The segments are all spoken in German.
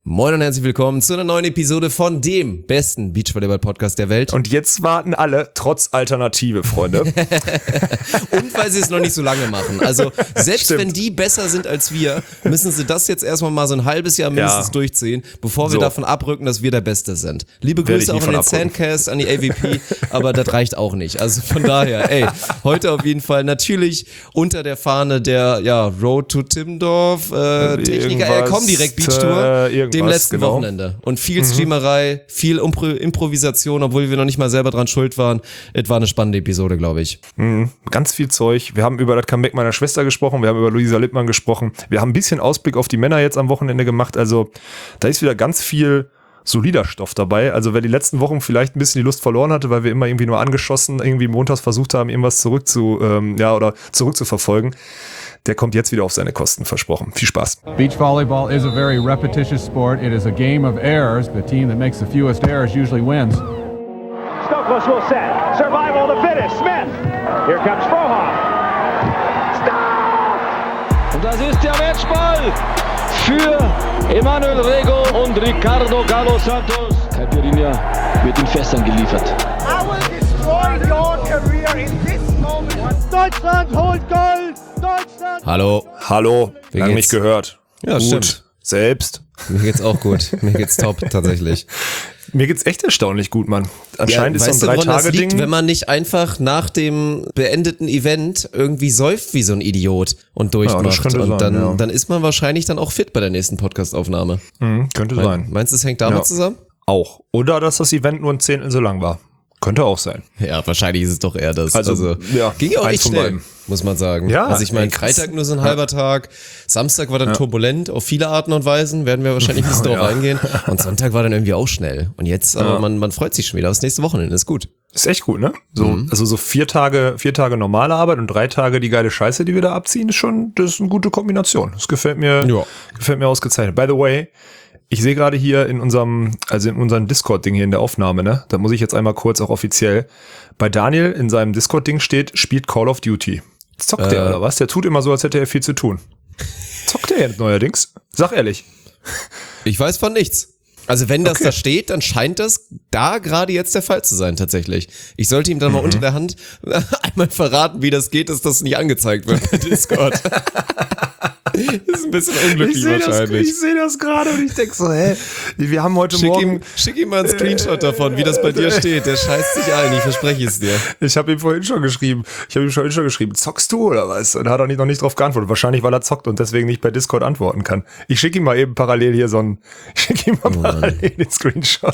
Moin und herzlich willkommen zu einer neuen Episode von dem besten Beachvolleyball-Podcast der Welt. Und jetzt warten alle trotz Alternative, Freunde. Und weil sie es noch nicht so lange machen. Also selbst wenn die besser sind als wir, müssen sie das jetzt erstmal mal so ein halbes Jahr mindestens durchziehen, bevor wir davon abrücken, dass wir der Beste sind. Liebe Grüße auch an den Sandcast, an die AVP, aber das reicht auch nicht. Also von daher, heute auf jeden Fall natürlich unter der Fahne der Road to Timmendorf, Techniker, komm direkt Beachtour. Dem letzten Wochenende. Und viel Streamerei, viel Improvisation, obwohl wir noch nicht mal selber dran schuld waren. Es war eine spannende Episode, glaube ich. Ganz viel Zeug. Wir haben über das Comeback meiner Schwester gesprochen, wir haben über Luisa Lippmann gesprochen. Wir haben ein bisschen Ausblick auf die Männer jetzt am Wochenende gemacht. Also da ist wieder ganz viel solider Stoff dabei. Also wer die letzten Wochen vielleicht ein bisschen die Lust verloren hatte, weil wir immer irgendwie nur angeschossen, irgendwie montags versucht haben, irgendwas zurückzuverfolgen, der kommt jetzt wieder auf seine Kosten, versprochen. Viel Spaß. Beach volleyball is a very repetitious sport. It is a game of errors. The team that makes the fewest errors usually wins. Stokos will set. Survival to finish. Smith. Here comes Frohoff. Stop! Und das ist der Matchball für Emanuel Rego und Ricardo Galo Santos. Caipirinha wird in Fässern geliefert. I will destroy your career in this moment. Deutschland holt Gold! Deutschland! Hallo. Lange nicht gehört. Ja, gut. Stimmt. Selbst. Mir geht's auch gut. Mir geht's top, tatsächlich. Mir geht's echt erstaunlich gut, Mann. Anscheinend ist so ein 3-Tage-Ding. Wenn man nicht einfach nach dem beendeten Event irgendwie säuft wie so ein Idiot und durchmacht. Und dann ist man wahrscheinlich dann auch fit bei der nächsten Podcast-Aufnahme. Könnte sein. Meinst du, es hängt damit zusammen? Auch. Oder dass das Event nur ein Zehntel so lang war. Könnte auch sein. Ja, wahrscheinlich ist es doch eher das. Also ging ja auch echt schnell, muss man sagen. Ja, also ich meine, Freitag nur so ein halber Tag, Samstag war dann turbulent auf viele Arten und Weisen, werden wir wahrscheinlich nicht drauf eingehen. Und Sonntag war dann irgendwie auch schnell. Und jetzt, aber man freut sich schon wieder aufs nächste Wochenende, ist gut. Ist echt gut, ne? Also so 4 Tage normale Arbeit und 3 Tage die geile Scheiße, die wir da abziehen, das ist eine gute Kombination. Das gefällt mir ausgezeichnet. By the way, ich sehe gerade hier in unserem Discord-Ding hier in der Aufnahme, ne? Da muss ich jetzt einmal kurz auch offiziell. Bei Daniel in seinem Discord-Ding steht, spielt Call of Duty. Zockt der oder was? Der tut immer so, als hätte er viel zu tun. Zockt der jetzt neuerdings? Sag ehrlich. Ich weiß von nichts. Also wenn das da steht, dann scheint das da gerade jetzt der Fall zu sein, tatsächlich. Ich sollte ihm dann mal unter der Hand einmal verraten, wie das geht, dass das nicht angezeigt wird bei Discord. Das ist ein bisschen unglücklich wahrscheinlich. Ich sehe das gerade und ich denke so, wir haben heute Morgen... Schick ihm mal einen Screenshot davon, wie das bei dir steht. Der scheißt sich ein, ich verspreche es dir. Ich habe ihm vorhin schon geschrieben, zockst du oder was? Und er hat auch noch nicht drauf geantwortet. Wahrscheinlich, weil er zockt und deswegen nicht bei Discord antworten kann. Ich schicke ihm mal eben parallel hier den Screenshot.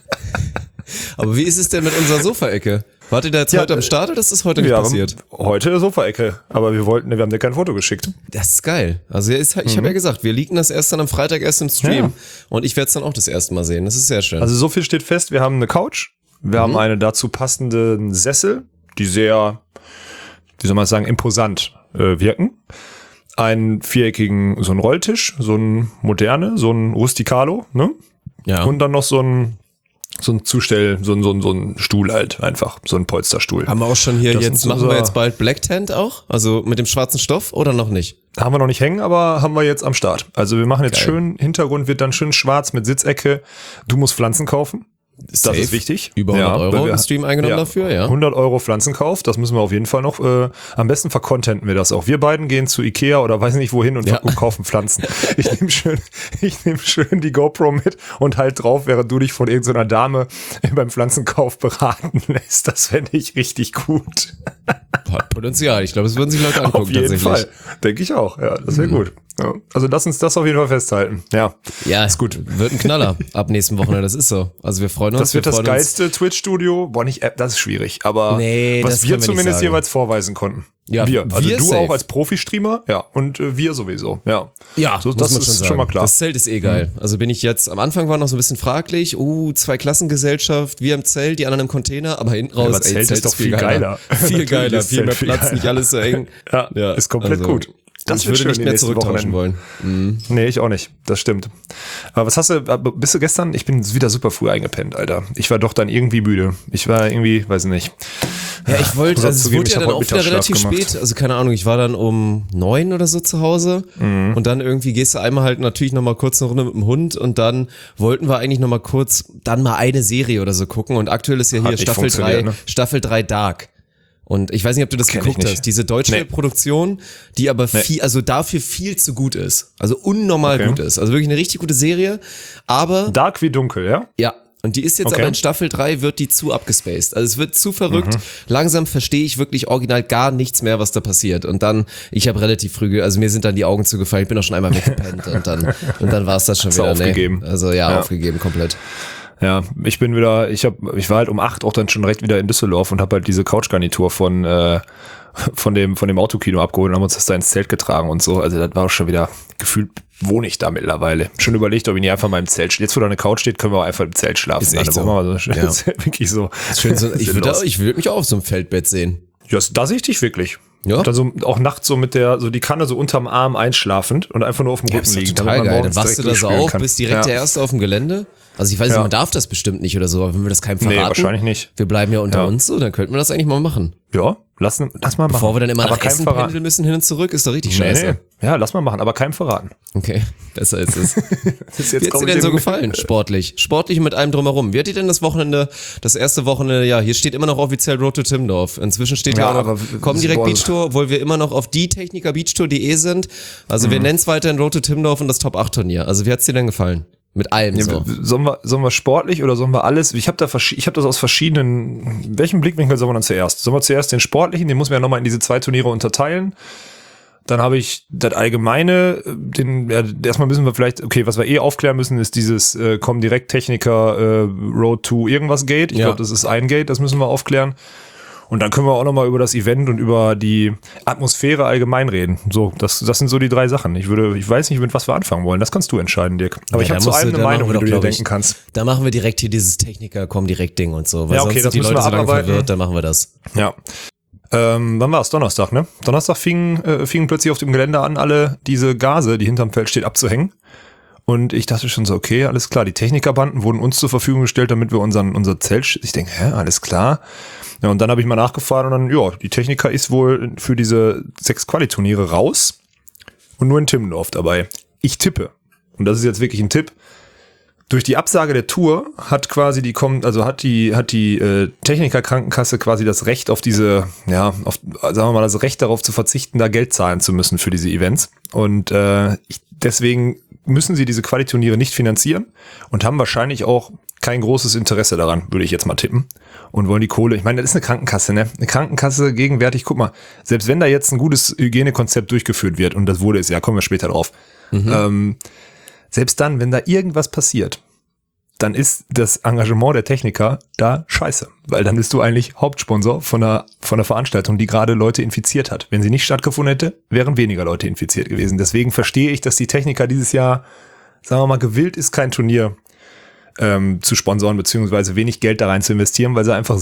Aber wie ist es denn mit unserer Sofaecke? Wart ihr da jetzt heute am Start oder ist das heute nicht passiert? Heute Sofaecke, aber wir haben dir kein Foto geschickt. Das ist geil. Also ich habe ja gesagt, wir leaken das erst dann am Freitag erst im Stream und ich werde es dann auch das erste Mal sehen. Das ist sehr schön. Also so viel steht fest, wir haben eine Couch, wir haben einen dazu passenden Sessel, die sehr, wie soll man sagen, imposant wirken. Einen viereckigen, so einen Rolltisch, so ein moderne, so ein Rusticalo, ne? Ja. Und dann noch so ein Zustell, so ein Stuhl halt einfach, so ein Polsterstuhl. Haben wir auch schon hier machen wir jetzt bald Black Tent auch? Also mit dem schwarzen Stoff oder noch nicht? Haben wir noch nicht hängen, aber haben wir jetzt am Start. Also wir machen jetzt schön, Hintergrund wird dann schön schwarz mit Sitzecke. Du musst Pflanzen kaufen. Safe. Das ist wichtig. Über 100 Euro im Stream eingenommen dafür, 100 Euro Pflanzenkauf, das müssen wir auf jeden Fall noch, am besten vercontenten wir das auch. Wir beiden gehen zu Ikea oder weiß nicht wohin und kaufen Pflanzen. Ich nehme schön die GoPro mit und halt drauf, während du dich von irgendeiner Dame beim Pflanzenkauf beraten lässt. Das fände ich richtig gut. Hat Potenzial. Ich glaube, es würden sich Leute angucken. Auf jeden Fall. Denke ich auch. Ja, das wäre gut. Ja. Also lass uns das auf jeden Fall festhalten. Ja, ist gut. Wird ein Knaller ab nächsten Wochenende. Das ist so. Also wir freuen uns. Das wird das geilste Twitch-Studio. Boah, nicht App, das ist schwierig. Aber was wir zumindest jeweils vorweisen konnten. Ja, wir. Also du safe. Auch als Profi-Streamer. Ja. Und wir sowieso. Ja. Ja, so, das ist schon mal klar. Das Zelt ist geil. Also bin ich jetzt, am Anfang war noch so ein bisschen fraglich. 2-Klassengesellschaft, wir im Zelt, die anderen im Container. Aber hinten raus, Zelt ist doch viel geiler. Viel geiler, viel mehr Platz, nicht alles so eng. Ja, ist komplett gut. Das würde ich nicht mehr zurücktauschen wollen. Nee, ich auch nicht. Das stimmt. Aber bist du gestern? Ich bin wieder super früh eingepennt, Alter. Ich war doch dann irgendwie müde. Ich war irgendwie, weiß nicht, Ja, es wurde ja dann auch wieder relativ spät, also keine Ahnung, ich war dann um 9 oder so zu Hause und dann irgendwie gehst du einmal halt natürlich nochmal kurz eine Runde mit dem Hund und dann wollten wir eigentlich nochmal kurz dann mal eine Serie oder so gucken und aktuell ist ja hier Staffel 3 Dark. Und ich weiß nicht, ob du das geguckt hast, diese deutsche Produktion, die aber dafür viel zu gut ist, also unnormal gut ist, also wirklich eine richtig gute Serie, aber... Dark wie dunkel, ja? Ja. Und die ist jetzt aber in Staffel 3 wird die zu abgespaced. Also es wird zu verrückt. Langsam verstehe ich wirklich original gar nichts mehr, was da passiert. Und dann, ich habe relativ früh, also mir sind dann die Augen zugefallen. Ich bin auch schon einmal weggepennt und dann war es das schon wieder. Aufgegeben. Also aufgegeben komplett. Ja, ich war halt um 8 auch dann schon direkt wieder in Düsseldorf und habe halt diese Couchgarnitur von dem Autokino abgeholt und haben uns das da ins Zelt getragen und so. Also das war auch schon wieder gefühlt, wohne ich da mittlerweile. Schon überlegt, ob ich nicht einfach mal im Zelt stehe. Jetzt, wo da eine Couch steht, können wir auch einfach im Zelt schlafen. Ist echt so. Das ist wirklich so. Schön so ich würde mich auch auf so einem Feldbett sehen. Ja, da sehe ich dich wirklich. Ja. Und dann so auch nachts so mit die Kanne so unterm Arm einschlafend und einfach nur auf dem Rücken liegen. Total geil. Dann wachst du das auch, bist direkt der Erste auf dem Gelände. Also ich weiß nicht, man darf das bestimmt nicht oder so, aber wenn wir das keinem verraten. Nee, wahrscheinlich nicht. Wir bleiben ja unter uns, so, dann könnten wir das eigentlich mal machen. Ja, lass mal machen. Bevor wir dann immer nach Essen pendeln müssen, hin und zurück, ist doch richtig scheiße. Nee. Ja, lass mal machen, aber keinem verraten. Okay, besser ist es. Wie hat's dir denn so gefallen, sportlich? Sportlich mit allem drumherum. Wie hat dir denn das erste Wochenende, ja, hier steht immer noch offiziell Road to Timmendorf. Inzwischen steht ja auch noch Comdirect Beach Tour, obwohl wir immer noch auf dietechnikerbeachtour.de sind. Also wir nennen es weiterhin Road to Timmendorf und das Top 8 Turnier. Also wie hat's dir denn gefallen? Mit allem so. Sollen wir sportlich oder sollen wir alles? Ich habe das aus verschiedenen. Welchen Blickwinkel sollen wir dann zuerst? Sollen wir zuerst den sportlichen? Den muss man ja nochmal in diese 2 Turniere unterteilen. Dann habe ich das Allgemeine. Erstmal müssen wir vielleicht, was wir aufklären müssen, ist dieses Comdirect Techniker Road to irgendwas Gate. Ich glaube, das ist ein Gate. Das müssen wir aufklären. Und dann können wir auch nochmal über das Event und über die Atmosphäre allgemein reden. So, das sind so die 3 Sachen. Ich weiß nicht, mit was wir anfangen wollen. Das kannst du entscheiden, Dirk. Aber ich habe zu allem eine Meinung, wie du dir denken kannst. Da machen wir direkt hier dieses Techniker-Comdirect-Ding und so. Weil sonst das sind die Leute so lange abarbeiten. verwirrt, dann machen wir das. Ja. Wann war es? Donnerstag, ne? Donnerstag fingen plötzlich auf dem Gelände an, alle diese Gase, die hinterm Feld steht, abzuhängen. Und ich dachte schon so, okay, alles klar. Die Technikerbanden wurden uns zur Verfügung gestellt, damit wir unser Zelt, ich denke, alles klar. Ja, und dann habe ich mal nachgefahren und dann, die Techniker ist wohl für diese 6 Quali-Turniere raus und nur in Timmendorf dabei. Ich tippe, und das ist jetzt wirklich ein Tipp, durch die Absage der Tour hat quasi die Techniker-Krankenkasse quasi das Recht auf sagen wir mal, das Recht darauf zu verzichten, da Geld zahlen zu müssen für diese Events. Und deswegen müssen sie diese Quali-Turniere nicht finanzieren und haben wahrscheinlich auch kein großes Interesse daran, würde ich jetzt mal tippen. Und wollen die Kohle, ich meine, das ist eine Krankenkasse, ne? Eine Krankenkasse gegenwärtig, guck mal, selbst wenn da jetzt ein gutes Hygienekonzept durchgeführt wird, und das wurde es ja, kommen wir später drauf, selbst dann, wenn da irgendwas passiert, dann ist das Engagement der Techniker da scheiße. Weil dann bist du eigentlich Hauptsponsor von einer Veranstaltung, die gerade Leute infiziert hat. Wenn sie nicht stattgefunden hätte, wären weniger Leute infiziert gewesen. Deswegen verstehe ich, dass die Techniker dieses Jahr, sagen wir mal, gewillt ist, kein Turnier zu sponsoren, beziehungsweise wenig Geld da rein zu investieren, weil sie einfach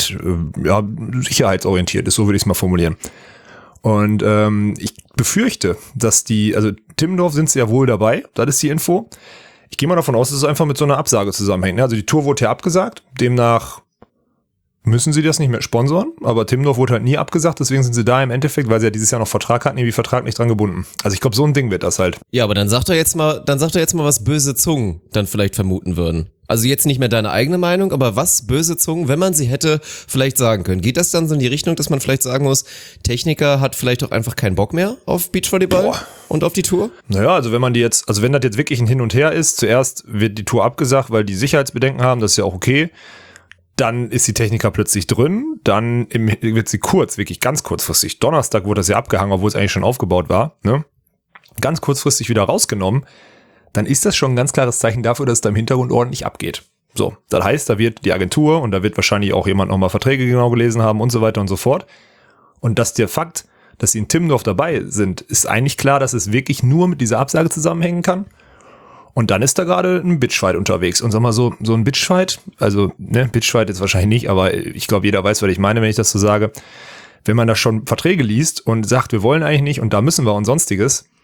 sicherheitsorientiert ist, so würde ich es mal formulieren. Und ich befürchte, dass Timmendorf sind sie ja wohl dabei, das ist die Info. Ich gehe mal davon aus, dass es einfach mit so einer Absage zusammenhängt. Also die Tour wurde ja abgesagt, demnach müssen sie das nicht mehr sponsoren, aber Timmendorf wurde halt nie abgesagt, deswegen sind sie da im Endeffekt, weil sie ja dieses Jahr noch Vertrag hatten, irgendwie vertraglich dran gebunden. Also ich glaube, so ein Ding wird das halt. Ja, aber dann sag doch jetzt mal, was böse Zungen dann vielleicht vermuten würden. Also jetzt nicht mehr deine eigene Meinung, aber was böse Zungen, wenn man sie hätte, vielleicht sagen können. Geht das dann so in die Richtung, dass man vielleicht sagen muss, Techniker hat vielleicht auch einfach keinen Bock mehr auf Beachvolleyball und auf die Tour? Naja, also wenn das jetzt wirklich ein Hin und Her ist, zuerst wird die Tour abgesagt, weil die Sicherheitsbedenken haben, das ist ja auch okay. Dann ist die Techniker plötzlich drin, dann wird sie wirklich ganz kurzfristig, Donnerstag wurde das ja abgehangen, obwohl es eigentlich schon aufgebaut war, ne? Ganz kurzfristig wieder rausgenommen, dann ist das schon ein ganz klares Zeichen dafür, dass es da im Hintergrund ordentlich abgeht. So, das heißt, da wird die Agentur und da wird wahrscheinlich auch jemand nochmal Verträge genau gelesen haben und so weiter und so fort. Und dass der Fakt, dass sie in Timmendorf dabei sind, ist eigentlich klar, dass es wirklich nur mit dieser Absage zusammenhängen kann. Und dann ist da gerade ein Bitchfight unterwegs. Und sag mal so ein Bitchfight, also, ne, Bitchfight ist wahrscheinlich nicht, aber ich glaube, jeder weiß, was ich meine, wenn ich das so sage. Wenn man da schon Verträge liest und sagt, wir wollen eigentlich nicht und da müssen wir und sonstiges,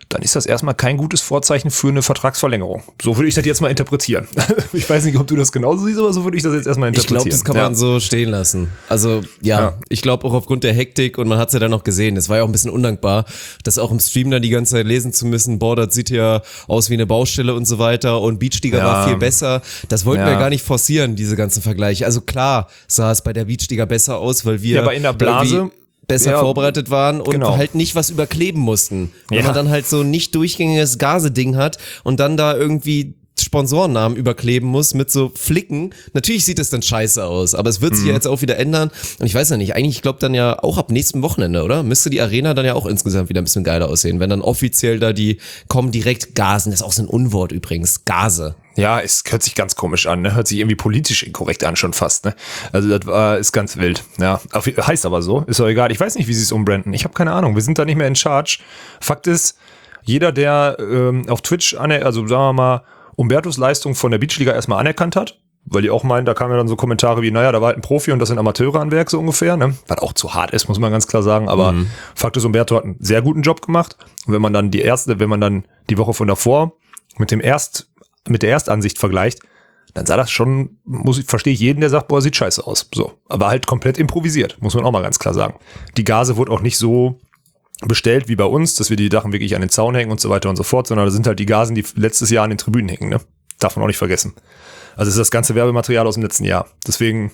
dann ist das erstmal kein gutes Vorzeichen für eine Vertragsverlängerung. So würde ich das jetzt mal interpretieren. Ich weiß nicht, ob du das genauso siehst, aber so würde ich das jetzt erstmal interpretieren. Ich glaube, das kann man so stehen lassen. Also ich glaube auch aufgrund der Hektik, und man hat es ja dann noch gesehen, es war ja auch ein bisschen undankbar, das auch im Stream dann die ganze Zeit lesen zu müssen, boah, das sieht ja aus wie eine Baustelle und so weiter und Beachliga war viel besser. Das wollten wir gar nicht forcieren, diese ganzen Vergleiche. Also klar sah es bei der Beachliga besser aus, weil wir aber in der Blase besser vorbereitet waren und halt nicht was überkleben mussten. Wenn man dann halt so ein nicht durchgängiges Gase-Ding hat und dann da irgendwie Sponsorennamen überkleben muss mit so Flicken. Natürlich sieht das dann scheiße aus, aber es wird sich ja jetzt auch wieder ändern. Und ich weiß ja nicht, eigentlich, ich glaube dann ja auch ab nächsten Wochenende, oder? Müsste die Arena dann ja auch insgesamt wieder ein bisschen geiler aussehen, wenn dann offiziell da die kommen direkt Gasen. Das ist auch so ein Unwort übrigens, Gase. Ja, es hört sich ganz komisch an, ne? Hört sich irgendwie politisch inkorrekt an schon fast, ne? Also das ist ganz wild, ja. Heißt aber so, ist doch egal. Ich weiß nicht, wie sie es umbranden. Ich habe keine Ahnung, wir sind da nicht mehr in Charge. Fakt ist, jeder, der auf Twitch, also sagen wir mal, Umbertos Leistung von der Beachliga erstmal anerkannt hat, weil die auch meinen, da kamen ja dann so Kommentare wie, naja, da war halt ein Profi und das sind Amateure an Werk so ungefähr, ne? Was auch zu hart ist, muss man ganz klar sagen, aber Fakt ist, Umberto hat einen sehr guten Job gemacht. Und wenn man dann die Woche von davor mit der Erstansicht vergleicht, dann sah das schon, verstehe ich jeden, der sagt, boah, sieht scheiße aus. So. Aber halt komplett improvisiert, muss man auch mal ganz klar sagen. Die Gase wurde auch nicht so bestellt wie bei uns, dass wir die Sachen wirklich an den Zaun hängen und so weiter und so fort, sondern da sind halt die Gasen, die letztes Jahr an den Tribünen hängen, ne? Darf man auch nicht vergessen. Also ist das ganze Werbematerial aus dem letzten Jahr. Deswegen,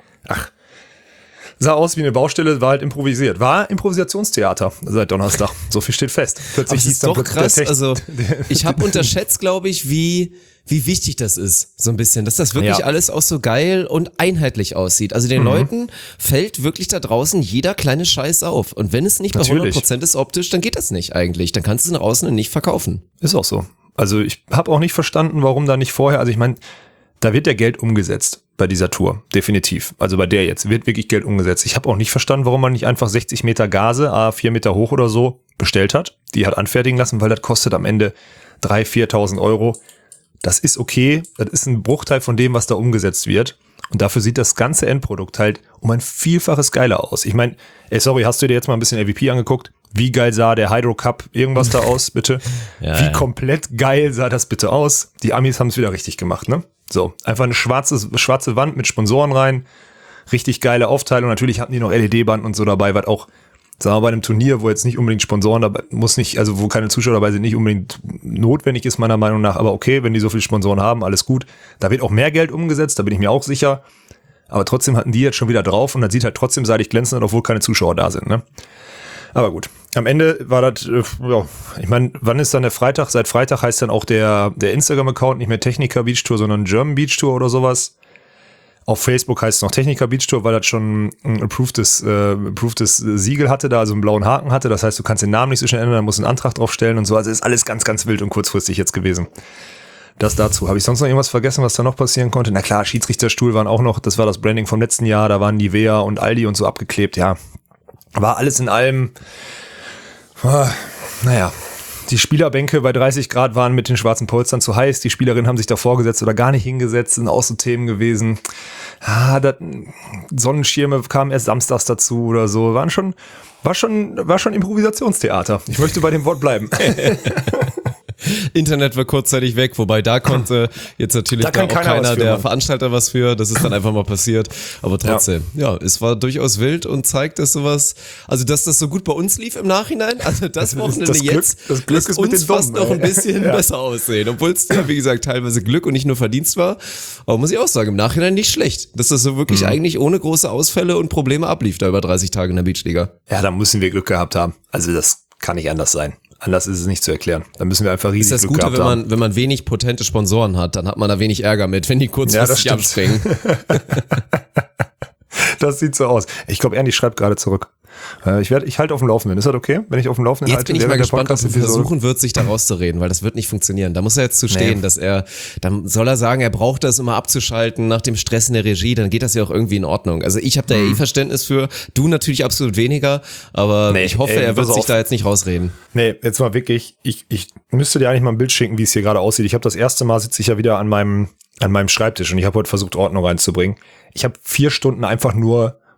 sah aus wie eine Baustelle, war halt improvisiert. War Improvisationstheater seit Donnerstag. So viel steht fest. Plötzlich hieß doch krass. Also ich habe unterschätzt, glaube ich, wie wichtig das ist, so ein bisschen, dass das wirklich alles auch so geil und einheitlich aussieht. Also den Leuten fällt wirklich da draußen jeder kleine Scheiß auf. Und wenn es nicht bei 100% ist optisch, dann geht das nicht eigentlich. Dann kannst du es nach außen nicht verkaufen. Ist auch so. Also ich habe auch nicht verstanden, warum da nicht vorher, also ich meine, da wird ja Geld umgesetzt bei dieser Tour, definitiv. Also bei der jetzt wird wirklich Geld umgesetzt. Ich habe auch nicht verstanden, warum man nicht einfach 60 Meter Gase, 4 Meter hoch oder so, bestellt hat. Die hat anfertigen lassen, weil das kostet am Ende 3.000, 4.000 Euro. Das ist okay, das ist ein Bruchteil von dem, was da umgesetzt wird. Und dafür sieht das ganze Endprodukt halt um ein Vielfaches geiler aus. Ich meine, hast du dir jetzt mal ein bisschen LVP angeguckt? Wie geil sah der Hydro Cup irgendwas da aus, bitte? Wie komplett geil sah das bitte aus? Die Amis haben es wieder richtig gemacht, ne? So, einfach eine schwarze Wand mit Sponsoren rein. Richtig geile Aufteilung. Natürlich hatten die noch LED-Banden und so dabei, was auch, sagen wir, bei einem Turnier, wo jetzt nicht unbedingt Sponsoren dabei, wo keine Zuschauer dabei sind, nicht unbedingt notwendig ist, meiner Meinung nach. Aber okay, wenn die so viele Sponsoren haben, alles gut. Da wird auch mehr Geld umgesetzt, da bin ich mir auch sicher. Aber trotzdem hatten die jetzt schon wieder drauf und das sieht halt trotzdem seidig glänzend, obwohl keine Zuschauer da sind, ne? Aber gut. Am Ende war das, ich meine, wann ist dann der Freitag? Seit Freitag heißt dann auch der Instagram-Account nicht mehr Techniker Beach Tour, sondern German Beach Tour oder sowas. Auf Facebook heißt es noch Techniker Beach Tour, weil das schon ein approvedes Siegel hatte, da also einen blauen Haken hatte. Das heißt, du kannst den Namen nicht so schnell ändern, dann musst du einen Antrag drauf stellen und so. Also ist alles ganz, ganz wild und kurzfristig jetzt gewesen. Das dazu. Habe ich sonst noch irgendwas vergessen, was da noch passieren konnte? Na klar, Schiedsrichterstuhl waren auch noch, das war das Branding vom letzten Jahr, da waren Nivea und Aldi und so abgeklebt, ja. War alles in allem, die Spielerbänke bei 30 Grad waren mit den schwarzen Polstern zu heiß, die Spielerinnen haben sich davor gesetzt oder gar nicht hingesetzt, sind auch so Themen gewesen. Sonnenschirme kamen erst samstags dazu oder so, war schon Improvisationstheater. Ich möchte bei dem Wort bleiben. Internet war kurzzeitig weg, wobei da konnte jetzt natürlich da auch keiner der Veranstalter was für, das ist dann einfach mal passiert, aber trotzdem, es war durchaus wild und zeigt, dass sowas, also dass das so gut bei uns lief im Nachhinein, also das Wochenende jetzt, das Glück ist uns fast noch ein bisschen besser aussehen, obwohl es, wie gesagt, teilweise Glück und nicht nur Verdienst war, aber muss ich auch sagen, im Nachhinein nicht schlecht, dass das so wirklich eigentlich ohne große Ausfälle und Probleme ablief da über 30 Tage in der Beachliga. Ja, da müssen wir Glück gehabt haben, also das kann nicht anders sein. Anders ist es nicht zu erklären. Da müssen wir einfach riesig Glück gehabt haben. Ist das Gute, wenn man wenig potente Sponsoren hat, dann hat man da wenig Ärger mit, wenn die kurzfristig abspringen. Das sieht so aus. Ich glaube, Ernie schreibt gerade zurück. Ich halte auf dem Laufenden. Ist das okay, wenn ich auf dem Laufenden halte? Jetzt bin ich mal gespannt, ob er versuchen wird, sich da rauszureden, weil das wird nicht funktionieren. Da muss er jetzt zu stehen, dann soll er sagen, er braucht das immer abzuschalten nach dem Stress in der Regie, dann geht das ja auch irgendwie in Ordnung. Also ich habe da ja Verständnis für, du natürlich absolut weniger, aber ich hoffe, er wird sich da jetzt nicht rausreden. Nee, jetzt mal wirklich, ich müsste dir eigentlich mal ein Bild schicken, wie es hier gerade aussieht. Ich habe das erste Mal, sitze ich ja wieder an meinem Schreibtisch und ich habe heute versucht, Ordnung reinzubringen. Ich habe 4 Stunden einfach nur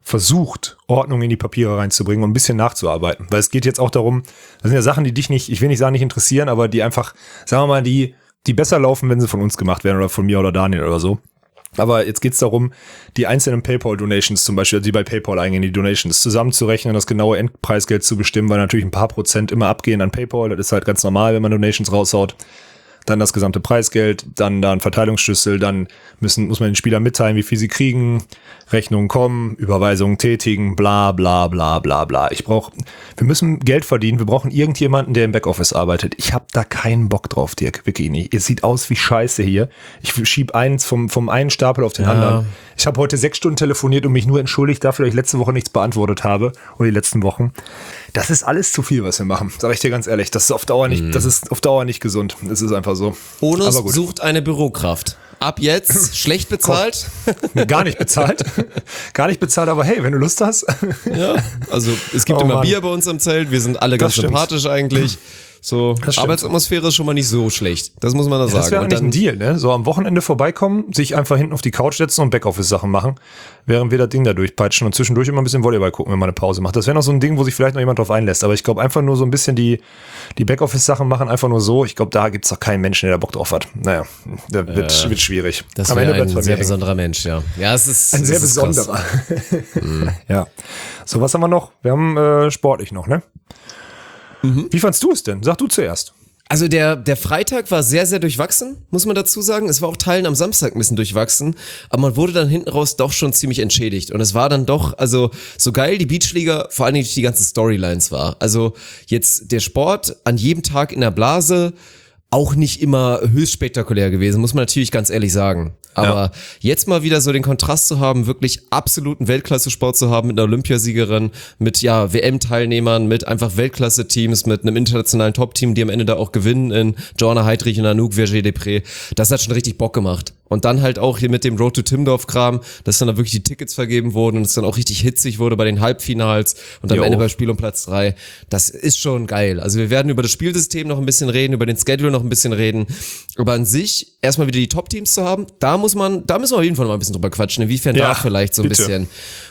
versucht, Ordnung in die Papiere reinzubringen und ein bisschen nachzuarbeiten. Weil es geht jetzt auch darum, das sind ja Sachen, die dich nicht, ich will nicht sagen, nicht interessieren, aber die einfach, sagen wir mal, die besser laufen, wenn sie von uns gemacht werden oder von mir oder Daniel oder so. Aber jetzt geht's darum, die einzelnen PayPal-Donations zum Beispiel, die bei PayPal eingehen, die Donations zusammenzurechnen, das genaue Endpreisgeld zu bestimmen, weil natürlich ein paar Prozent immer abgehen an PayPal. Das ist halt ganz normal, wenn man Donations raushaut. Dann das gesamte Preisgeld, dann da ein Verteilungsschlüssel, dann muss man den Spielern mitteilen, wie viel sie kriegen, Rechnungen kommen, Überweisungen tätigen, bla bla bla bla bla. Wir müssen Geld verdienen, wir brauchen irgendjemanden, der im Backoffice arbeitet. Ich habe da keinen Bock drauf, Dirk, wirklich nicht. Es sieht aus wie Scheiße hier. Ich schieb eins vom einen Stapel auf den anderen. Ich habe heute 6 Stunden telefoniert und mich nur entschuldigt dafür, dass ich letzte Woche nichts beantwortet habe oder die letzten Wochen. Das ist alles zu viel, was wir machen, sage ich dir ganz ehrlich. Das ist auf Dauer nicht gesund. Das ist einfach so. Onus sucht eine Bürokraft. Ab jetzt schlecht bezahlt. Gar nicht bezahlt. Gar nicht bezahlt, aber hey, wenn du Lust hast. Ja, also es gibt immer Bier bei uns im Zelt. Wir sind alle ganz sympathisch eigentlich. So, Arbeitsatmosphäre ist schon mal nicht so schlecht. Das muss man da sagen. Das wäre eigentlich ein Deal, ne? So am Wochenende vorbeikommen, sich einfach hinten auf die Couch setzen und Backoffice-Sachen machen, während wir das Ding da durchpeitschen und zwischendurch immer ein bisschen Volleyball gucken, wenn man eine Pause macht. Das wäre noch so ein Ding, wo sich vielleicht noch jemand drauf einlässt. Aber ich glaube einfach nur so ein bisschen die Backoffice-Sachen machen, einfach nur so. Ich glaube, da gibt's doch keinen Menschen, der da Bock drauf hat. Naja, da wird schwierig. Das wäre ein sehr besonderer Mensch, ja. Ja, es ist ein sehr besonderer. Ja. So, was haben wir noch? Wir haben sportlich noch, ne? Wie fandst du es denn? Sag du zuerst. Also der Freitag war sehr, sehr durchwachsen, muss man dazu sagen. Es war auch Teilen am Samstag ein bisschen durchwachsen, aber man wurde dann hinten raus doch schon ziemlich entschädigt. Und es war dann doch, also so geil die Beachliga, vor allen Dingen durch die ganzen Storylines war. Also jetzt der Sport an jedem Tag in der Blase, auch nicht immer höchst spektakulär gewesen, muss man natürlich ganz ehrlich sagen. Aber jetzt mal wieder so den Kontrast zu haben, wirklich absoluten Weltklasse-Sport zu haben mit einer Olympiasiegerin, mit WM-Teilnehmern, mit einfach Weltklasse-Teams, mit einem internationalen Top-Team, die am Ende da auch gewinnen in Joanna Heidrich und Anouk Verger-Depré. Das hat schon richtig Bock gemacht. Und dann halt auch hier mit dem Road to Timdorf-Kram, dass dann da wirklich die Tickets vergeben wurden und es dann auch richtig hitzig wurde bei den Halbfinals und am Ende beim Spiel um Platz 3. Das ist schon geil. Also wir werden über das Spielsystem noch ein bisschen reden, über den Schedule noch ein bisschen reden. Aber an sich erstmal wieder die Top-Teams zu haben, da müssen wir auf jeden Fall mal ein bisschen drüber quatschen. Inwiefern da vielleicht so ein bisschen,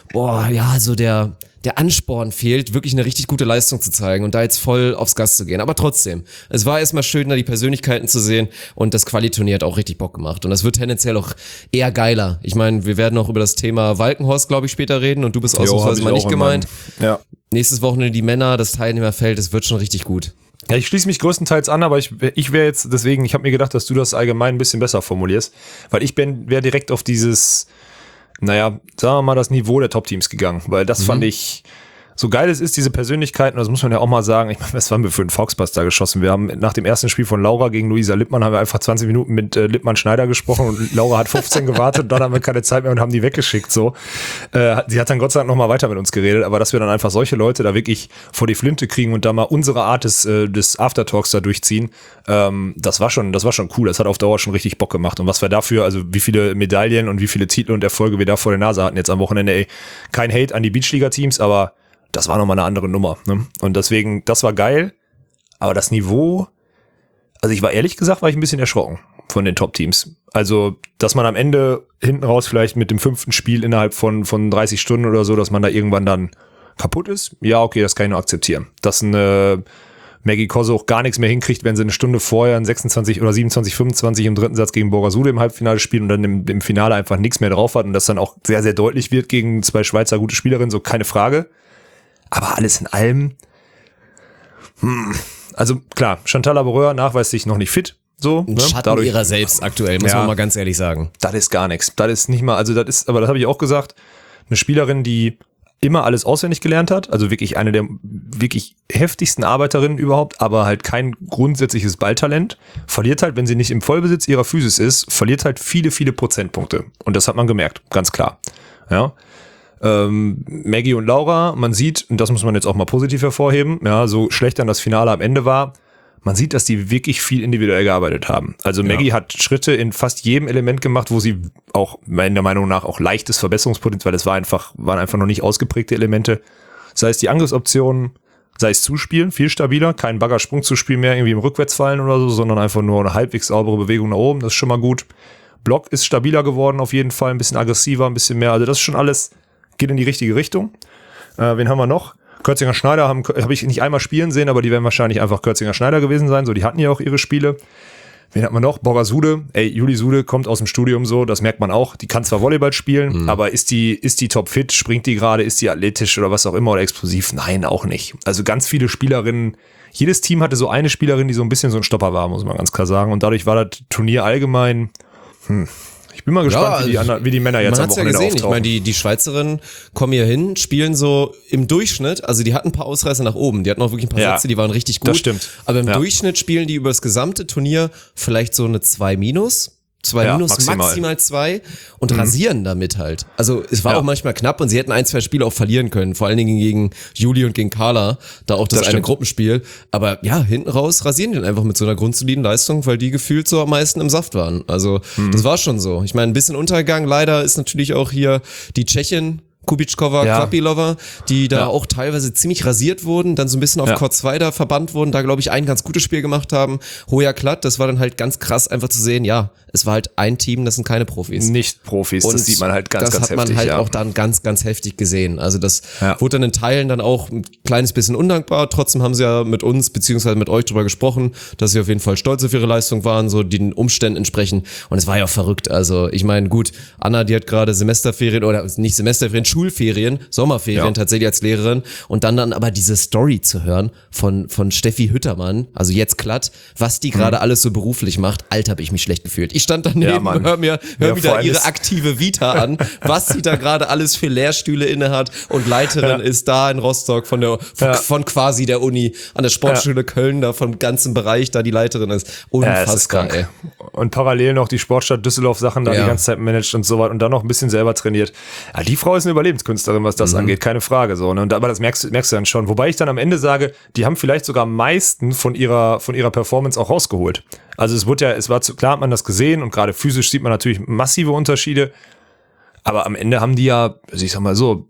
so der Ansporn fehlt, wirklich eine richtig gute Leistung zu zeigen und da jetzt voll aufs Gas zu gehen. Aber trotzdem, es war erstmal schön, da die Persönlichkeiten zu sehen und das Quali-Turnier hat auch richtig Bock gemacht. Und das wird tendenziell auch eher geiler. Ich meine, wir werden auch über das Thema Walkenhorst, glaube ich, später reden und du bist ausnahmsweise mal nicht gemeint. Ja. Nächstes Wochenende die Männer, das Teilnehmerfeld, das wird schon richtig gut. Ja, ich schließe mich größtenteils an, aber ich wäre jetzt, deswegen, ich habe mir gedacht, dass du das allgemein ein bisschen besser formulierst, weil ich wäre direkt auf dieses, sagen wir mal, das Niveau der Top-Teams gegangen, weil das fand ich, so geil es ist, diese Persönlichkeiten, das muss man ja auch mal sagen, ich meine, was haben wir für einen Foxpass da geschossen? Wir haben nach dem ersten Spiel von Laura gegen Luisa Lippmann, haben wir einfach 20 Minuten mit Lippmann-Schneider gesprochen und Laura hat 15 gewartet und dann haben wir keine Zeit mehr und haben die weggeschickt, so. Sie hat dann Gott sei Dank nochmal weiter mit uns geredet, aber dass wir dann einfach solche Leute da wirklich vor die Flinte kriegen und da mal unsere Art des Aftertalks da durchziehen, das war schon cool, das hat auf Dauer schon richtig Bock gemacht und was wir dafür, also wie viele Medaillen und wie viele Titel und Erfolge wir da vor der Nase hatten jetzt am Wochenende, kein Hate an die Beachliga-Teams, aber das war nochmal eine andere Nummer, ne? Und deswegen, das war geil, aber das Niveau, also ich war ehrlich gesagt, war ich ein bisschen erschrocken von den Top-Teams. Also, dass man am Ende hinten raus vielleicht mit dem 5. Spiel innerhalb von 30 Stunden oder so, dass man da irgendwann dann kaputt ist, ja, okay, das kann ich nur akzeptieren. Dass eine Maggie Kosse auch gar nichts mehr hinkriegt, wenn sie eine Stunde vorher ein 26 oder 27, 25 im dritten Satz gegen Borgasude im Halbfinale spielt und dann im Finale einfach nichts mehr drauf hat und das dann auch sehr, sehr deutlich wird gegen 2 Schweizer gute Spielerinnen, so keine Frage. Aber alles in allem, also klar, Chantal Laboureur nachweislich noch nicht fit, so. Ein Schatten ihrer selbst aktuell, muss man mal ganz ehrlich sagen. Das ist gar nichts, das ist nicht mal, also das ist, aber das habe ich auch gesagt, eine Spielerin, die immer alles auswendig gelernt hat, also wirklich eine der wirklich heftigsten Arbeiterinnen überhaupt, aber halt kein grundsätzliches Balltalent, verliert halt, wenn sie nicht im Vollbesitz ihrer Physis ist, verliert halt viele, viele Prozentpunkte. Und das hat man gemerkt, ganz klar. Ja. Maggie und Laura, man sieht, und das muss man jetzt auch mal positiv hervorheben, ja, so schlecht dann das Finale am Ende war, man sieht, dass die wirklich viel individuell gearbeitet haben. Also Maggie hat Schritte in fast jedem Element gemacht, wo sie auch, meiner Meinung nach, auch leichtes Verbesserungspotenzial, weil es waren einfach noch nicht ausgeprägte Elemente. Sei es die Angriffsoptionen, sei es Zuspielen, viel stabiler, kein Baggersprungzuspiel mehr, irgendwie im Rückwärtsfallen oder so, sondern einfach nur eine halbwegs saubere Bewegung nach oben, das ist schon mal gut. Block ist stabiler geworden auf jeden Fall, ein bisschen aggressiver, ein bisschen mehr, also das ist schon alles geht in die richtige Richtung. Wen haben wir noch? Kürzinger Schneider habe ich nicht einmal spielen sehen, aber die werden wahrscheinlich einfach Kürzinger Schneider gewesen sein. So, die hatten ja auch ihre Spiele. Wen hat man noch? Borger Sude. Juli Sude kommt aus dem Studium so, das merkt man auch. Die kann zwar Volleyball spielen, aber ist die topfit? Springt die gerade? Ist die athletisch oder was auch immer oder explosiv? Nein, auch nicht. Also ganz viele Spielerinnen. Jedes Team hatte so eine Spielerin, die so ein bisschen so ein Stopper war, muss man ganz klar sagen. Und dadurch war das Turnier allgemein, Ich bin mal gespannt, wie die Männer jetzt am Wochenende auftauchen. Ich meine, die Schweizerinnen kommen hier hin, spielen so im Durchschnitt, also die hatten ein paar Ausreißer nach oben, die hatten auch wirklich ein paar Sätze, die waren richtig gut. Das stimmt. Aber im Durchschnitt spielen die über das gesamte Turnier vielleicht so eine 2-, 2-, maximal 2 und rasieren damit halt. Also es war auch manchmal knapp und sie hätten 1, 2 Spiele auch verlieren können, vor allen Dingen gegen Juli und gegen Carla, da auch das eine Gruppenspiel. Aber ja, hinten raus rasieren die dann einfach mit so einer grundsoliden Leistung, weil die gefühlt so am meisten im Saft waren. Also das war schon so. Ich meine, ein bisschen Untergang leider ist natürlich auch hier die Tschechin, Kubitschkova, Kvapilova, die da auch teilweise ziemlich rasiert wurden, dann so ein bisschen auf Court 2 da verbannt wurden, da glaube ich ein ganz gutes Spiel gemacht haben. Hoja Klatt, das war dann halt ganz krass einfach zu sehen, es war halt ein Team, das sind keine Profis. Nicht Profis, und das sieht man halt ganz heftig. Das hat man halt auch dann ganz, ganz heftig gesehen. Also das wurde dann in Teilen dann auch ein kleines bisschen undankbar, trotzdem haben sie ja mit uns, beziehungsweise mit euch drüber gesprochen, dass sie auf jeden Fall stolz auf ihre Leistung waren, so den Umständen entsprechen, und es war ja auch verrückt. Also ich meine, gut, Anna, die hat gerade Semesterferien, oder nicht Semesterferien, Schulferien, Sommerferien tatsächlich als Lehrerin, und dann aber diese Story zu hören von Steffi Hüttermann, also jetzt Klatt, was die gerade alles so beruflich macht, Alter, habe ich mich schlecht gefühlt. Ich stand daneben und hör mir da ihre aktive Vita an, was sie da gerade alles für Lehrstühle inne hat und Leiterin ist da in Rostock von quasi der Uni, an der Sportschule Köln, da vom ganzen Bereich da die Leiterin ist. Unfassbar, ey. Und parallel noch die Sportstadt Düsseldorf Sachen da die ganze Zeit managt und so weiter und dann noch ein bisschen selber trainiert. Ja, die Frau ist eine Überlebenskünstlerin, was das angeht, keine Frage, so, ne? Aber das merkst du dann schon. Wobei ich dann am Ende sage, die haben vielleicht sogar am meisten von ihrer Performance auch rausgeholt. Also klar hat man das gesehen, und gerade physisch sieht man natürlich massive Unterschiede, aber am Ende haben die ja, also ich sag mal so,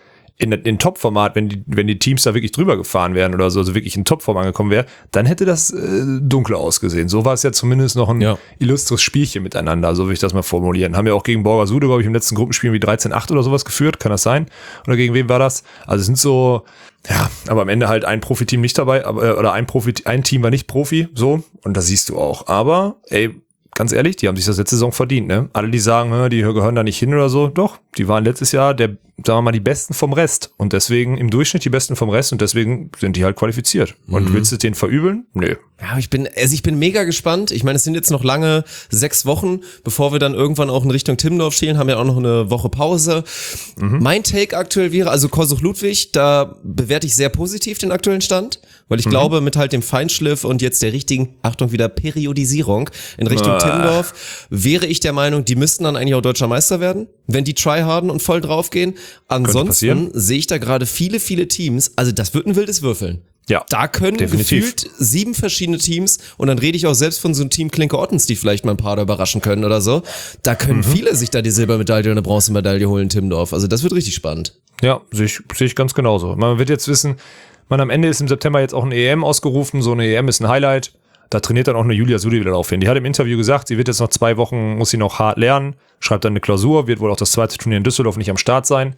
in Top-Format, wenn die Teams da wirklich drüber gefahren wären oder so, also wirklich in Topform angekommen wäre, dann hätte das dunkler ausgesehen. So war es ja zumindest noch ein illustres Spielchen miteinander, so will ich das mal formulieren. Haben ja auch gegen Borger Sude, glaube ich, im letzten Gruppenspiel wie 13-8 oder sowas geführt, kann das sein? Oder gegen wen war das? Also es sind so, aber am Ende halt ein Profiteam nicht dabei, oder ein Team war nicht Profi, so, und das siehst du auch. Aber, ganz ehrlich, die haben sich das letzte Saison verdient, ne? Alle, die sagen, die gehören da nicht hin oder so, doch, die waren letztes Jahr sagen wir mal, die Besten vom Rest. Und deswegen im Durchschnitt die Besten vom Rest, und deswegen sind die halt qualifiziert. Und willst du denen verübeln? Nö. Ja, ich bin mega gespannt. Ich meine, es sind jetzt noch lange 6 Wochen, bevor wir dann irgendwann auch in Richtung Timmendorf stehen, haben ja auch noch eine Woche Pause. Mein Take aktuell wäre, also Korsuch-Ludwig, da bewerte ich sehr positiv den aktuellen Stand, weil ich glaube, mit halt dem Feinschliff und jetzt der richtigen, Achtung, wieder Periodisierung in Richtung Timmendorf, wäre ich der Meinung, die müssten dann eigentlich auch deutscher Meister werden, wenn die tryharden und voll draufgehen. Ansonsten sehe ich da gerade viele, viele Teams, also das wird ein wildes Würfeln. Ja, da können gefühlt 7 verschiedene Teams, und dann rede ich auch selbst von so einem Team Klinke Ottens, die vielleicht mal ein paar da überraschen können oder so. Da können viele sich da die Silbermedaille und eine Bronzemedaille holen in Timmendorf. Also das wird richtig spannend. Ja, sehe ich ganz genauso. Man wird jetzt wissen, am Ende ist im September jetzt auch eine EM ausgerufen. So eine EM ist ein Highlight. Da trainiert dann auch eine Julia Sudi wieder drauf hin. Die hat im Interview gesagt, sie wird jetzt noch 2 Wochen, muss sie noch hart lernen, schreibt dann eine Klausur, wird wohl auch das zweite Turnier in Düsseldorf nicht am Start sein.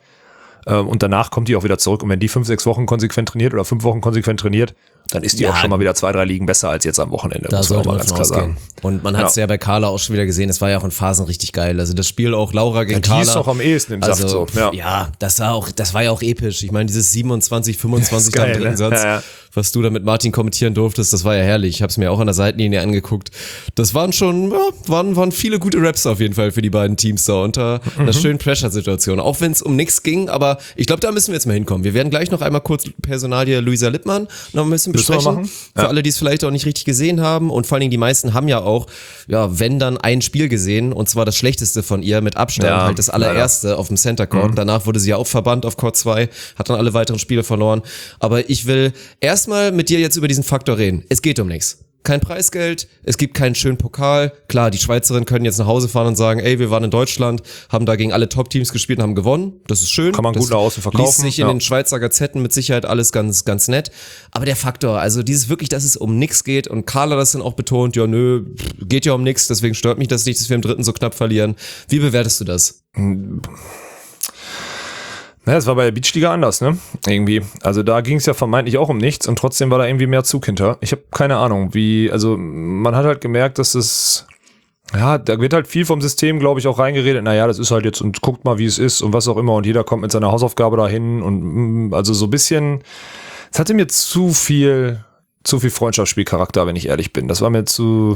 Und danach kommt die auch wieder zurück. Und wenn die 5, 6 Wochen konsequent trainiert oder 5 Wochen konsequent trainiert, dann ist die auch schon mal wieder 2, 3 Ligen besser als jetzt am Wochenende. Da sollte man ganz klar sagen. Und man hat es ja bei Carla auch schon wieder gesehen, es war ja auch in Phasen richtig geil. Also das Spiel auch Laura gegen Carla. Die ist doch am ehesten im Saft so. Ja, das war ja auch episch. Ich meine, dieses 27, 25 am dritten Satz, was du da mit Martin kommentieren durftest, das war ja herrlich. Ich habe es mir auch an der Seitenlinie angeguckt. Das waren schon, waren viele gute Raps auf jeden Fall für die beiden Teams da unter einer schönen Pressure-Situation. Auch wenn es um nichts ging, aber ich glaube, da müssen wir jetzt mal hinkommen. Wir werden gleich noch einmal kurz Personalie Luisa Lippmann noch ein bisschen besprechen. Für alle, die es vielleicht auch nicht richtig gesehen haben, und vor allen Dingen die meisten haben ja auch, wenn dann ein Spiel gesehen, und zwar das schlechteste von ihr mit Abstand, halt das allererste auf dem Center Court. Danach wurde sie ja auch verbannt auf Court 2, hat dann alle weiteren Spiele verloren. Aber ich will erstmal mit dir jetzt über diesen Faktor reden. Es geht um nichts. Kein Preisgeld, es gibt keinen schönen Pokal. Klar, die Schweizerinnen können jetzt nach Hause fahren und sagen, wir waren in Deutschland, haben da gegen alle Top-Teams gespielt und haben gewonnen. Das ist schön. Kann man gut nach außen verkaufen. Liest sich in den Schweizer Gazetten mit Sicherheit alles ganz, ganz nett. Aber der Faktor, also dieses wirklich, dass es um nichts geht, und Carla das dann auch betont, geht ja um nichts, deswegen stört mich das nicht, dass wir im dritten so knapp verlieren. Wie bewertest du das? Naja, es war bei der Beachliga anders, ne? Irgendwie. Also da ging es ja vermeintlich auch um nichts und trotzdem war da irgendwie mehr Zug hinter. Ich habe keine Ahnung, also man hat halt gemerkt, dass es, ja, da wird halt viel vom System, glaube ich, auch reingeredet. Naja, das ist halt jetzt und guckt mal, wie es ist und was auch immer und jeder kommt mit seiner Hausaufgabe dahin und also so ein bisschen, es hatte mir zu viel Freundschaftsspielcharakter, wenn ich ehrlich bin. Das war mir zu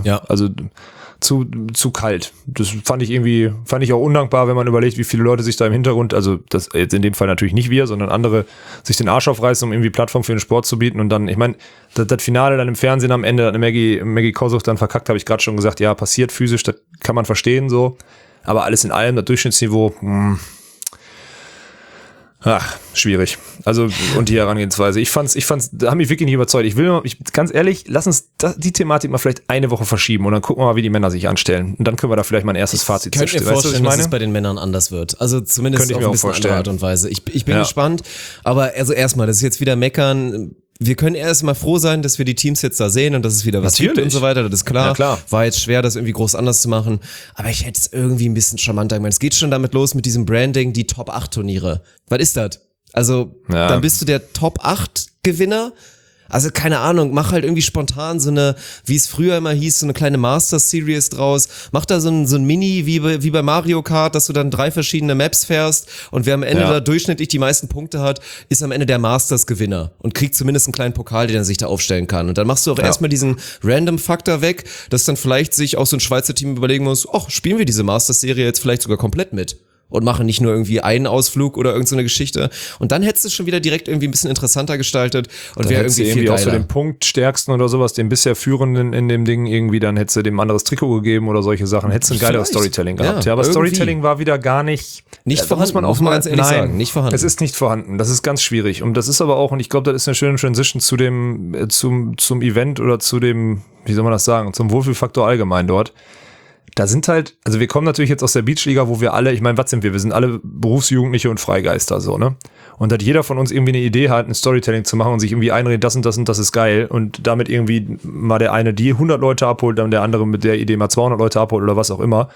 kalt. Das fand ich auch undankbar, wenn man überlegt, wie viele Leute sich da im Hintergrund, also das jetzt in dem Fall natürlich nicht wir, sondern andere, sich den Arsch aufreißen, um irgendwie Plattform für den Sport zu bieten und dann, ich meine, das Finale dann im Fernsehen am Ende, hat Maggie Kosuch dann verkackt, habe ich gerade schon gesagt, ja, passiert physisch, das kann man verstehen so, aber alles in allem, das Durchschnittsniveau, schwierig. Also, und die Herangehensweise. Ich fand's, da haben mich wirklich nicht überzeugt. Ganz ehrlich, lass uns die Thematik mal vielleicht eine Woche verschieben und dann gucken wir mal, wie die Männer sich anstellen. Und dann können wir da vielleicht mal ein erstes Fazit ziehen. Ich könnte mir vorstellen, dass es bei den Männern anders wird. Also zumindest auf ein bisschen andere Art und Weise. Ich bin gespannt. Aber also erstmal, das ist jetzt wieder meckern. Wir können erst mal froh sein, dass wir die Teams jetzt da sehen und dass es wieder was gibt und so weiter, das ist klar. Ja, klar. War jetzt schwer, das irgendwie groß anders zu machen, aber ich hätte es irgendwie ein bisschen charmanter gemacht. Es geht schon damit los mit diesem Branding, die Top-8-Turniere. Was ist das? Also, dann bist du der Top-8-Gewinner. Also, keine Ahnung, mach halt irgendwie spontan so eine, wie es früher immer hieß, so eine kleine Master-Series draus. Mach da so ein Mini, wie bei Mario Kart, dass du dann 3 verschiedene Maps fährst und wer am Ende da durchschnittlich die meisten Punkte hat, ist am Ende der Masters-Gewinner und kriegt zumindest einen kleinen Pokal, den er sich da aufstellen kann. Und dann machst du auch erstmal diesen Random-Faktor weg, dass dann vielleicht sich auch so ein Schweizer Team überlegen muss, spielen wir diese Masters-Serie jetzt vielleicht sogar komplett mit? Und machen nicht nur irgendwie einen Ausflug oder irgend so eine Geschichte. Und dann hättest du es schon wieder direkt irgendwie ein bisschen interessanter gestaltet und wäre irgendwie viel geiler. Auch für den Punktstärksten oder sowas, den bisher Führenden in dem Ding irgendwie, dann hättest du dem anderes Trikot gegeben oder solche Sachen. Hättest du ein geileres Storytelling gehabt. Ja, aber Storytelling war wieder gar nicht vorhanden, muss man auch mal ganz ehrlich sagen. Nicht vorhanden. Es ist nicht vorhanden. Das ist ganz schwierig. Und das ist aber auch, und ich glaube, das ist eine schöne Transition zu dem, zum Event oder zu dem, wie soll man das sagen, zum Wohlfühlfaktor allgemein dort. Da sind halt, also wir kommen natürlich jetzt aus der Beachliga, wo wir alle, ich meine, was sind wir? Wir sind alle Berufsjugendliche und Freigeister, so, ne? Und dass jeder von uns irgendwie eine Idee hat, ein Storytelling zu machen und sich irgendwie einredet, das und das und das ist geil und damit irgendwie mal der eine die 100 Leute abholt, dann der andere mit der Idee mal 200 Leute abholt oder was auch immer.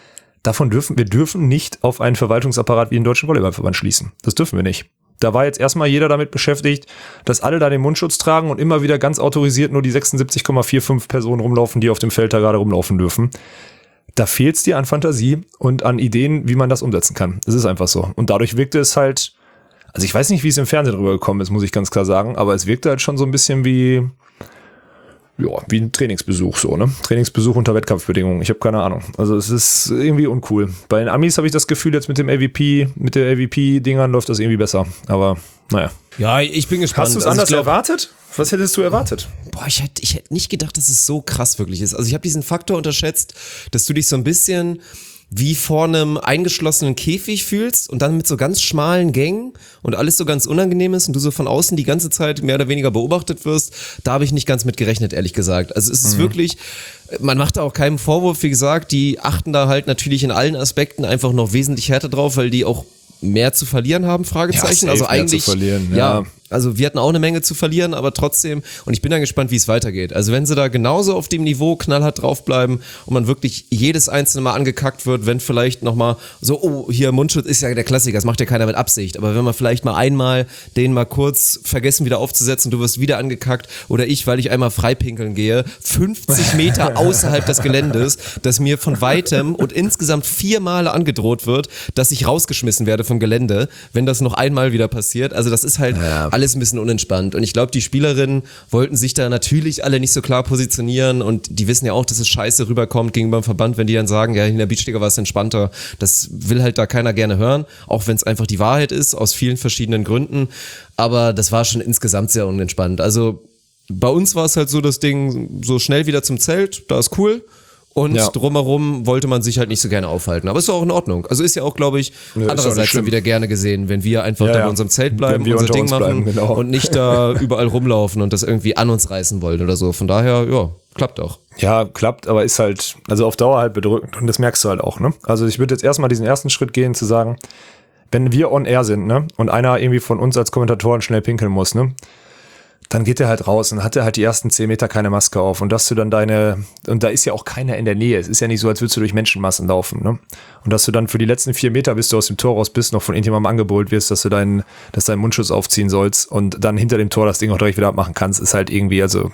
Wir dürfen nicht auf einen Verwaltungsapparat wie den Deutschen Volleyballverband schließen. Das dürfen wir nicht. Da war jetzt erstmal jeder damit beschäftigt, dass alle da den Mundschutz tragen und immer wieder ganz autorisiert nur die 76,45 Personen rumlaufen, die auf dem Feld da gerade rumlaufen dürfen. Da fehlt es dir an Fantasie und an Ideen, wie man das umsetzen kann. Es ist einfach so. Und dadurch wirkte es halt, also ich weiß nicht, wie es im Fernsehen rübergekommen ist, muss ich ganz klar sagen, aber es wirkte halt schon so ein bisschen wie ein Trainingsbesuch so, ne? Trainingsbesuch unter Wettkampfbedingungen. Ich habe keine Ahnung. Also es ist irgendwie uncool. Bei den Amis habe ich das Gefühl, jetzt mit der AVP-Dingern läuft das irgendwie besser. Aber naja. Ja, ich bin gespannt. Hast du es anders erwartet? Was hättest du erwartet? Ich hätte nicht gedacht, dass es so krass wirklich ist. Also ich habe diesen Faktor unterschätzt, dass du dich so ein bisschen wie vor einem eingeschlossenen Käfig fühlst und dann mit so ganz schmalen Gängen und alles so ganz unangenehm ist und du so von außen die ganze Zeit mehr oder weniger beobachtet wirst. Da habe ich nicht ganz mit gerechnet, ehrlich gesagt. Also es ist wirklich, man macht da auch keinen Vorwurf, wie gesagt, die achten da halt natürlich in allen Aspekten einfach noch wesentlich härter drauf, weil die auch mehr zu verlieren haben, Fragezeichen. Ja, also eigentlich, zu verlieren, ja, also wir hatten auch eine Menge zu verlieren, aber trotzdem, und ich bin dann gespannt, wie es weitergeht. Also wenn sie da genauso auf dem Niveau knallhart draufbleiben und man wirklich jedes einzelne Mal angekackt wird, wenn vielleicht nochmal so, hier Mundschutz ist ja der Klassiker, das macht ja keiner mit Absicht, aber wenn man vielleicht mal einmal den mal kurz vergessen wieder aufzusetzen, du wirst wieder angekackt oder ich, weil ich einmal freipinkeln gehe, 50 Meter außerhalb des Geländes, dass mir von weitem und insgesamt 4 Male angedroht wird, dass ich rausgeschmissen werde vom Gelände, wenn das noch einmal wieder passiert. Also das ist halt alles ein bisschen unentspannt. Und ich glaube, die Spielerinnen wollten sich da natürlich alle nicht so klar positionieren und die wissen ja auch, dass es scheiße rüberkommt gegenüber dem Verband, wenn die dann sagen, ja, in der Beachliga war es entspannter. Das will halt da keiner gerne hören, auch wenn es einfach die Wahrheit ist, aus vielen verschiedenen Gründen. Aber das war schon insgesamt sehr unentspannt. Also bei uns war es halt so, das Ding so schnell wieder zum Zelt, da ist cool. Und drumherum wollte man sich halt nicht so gerne aufhalten. Aber ist doch auch in Ordnung. Also ist ja auch, glaube ich, andererseits dann wieder gerne gesehen, wenn wir einfach da in unserem Zelt bleiben, unser Ding machen und nicht da überall rumlaufen und das irgendwie an uns reißen wollen oder so. Von daher, ja, klappt auch. Ja, klappt, aber ist halt, also auf Dauer halt bedrückend. Und das merkst du halt auch, ne? Also ich würde jetzt erstmal diesen ersten Schritt gehen, zu sagen, wenn wir on air sind, ne? Und einer irgendwie von uns als Kommentatoren schnell pinkeln muss, ne? dann geht er halt raus und hat er halt die ersten 10 Meter keine Maske auf und dass du dann und da ist ja auch keiner in der Nähe. Es ist ja nicht so, als würdest du durch Menschenmassen laufen, ne? Und dass du dann für die letzten 4 Meter, bis du aus dem Tor raus bist, noch von irgendjemandem angebrüllt wirst, dass du deinen Mundschutz aufziehen sollst und dann hinter dem Tor das Ding auch direkt wieder abmachen kannst, ist halt irgendwie, also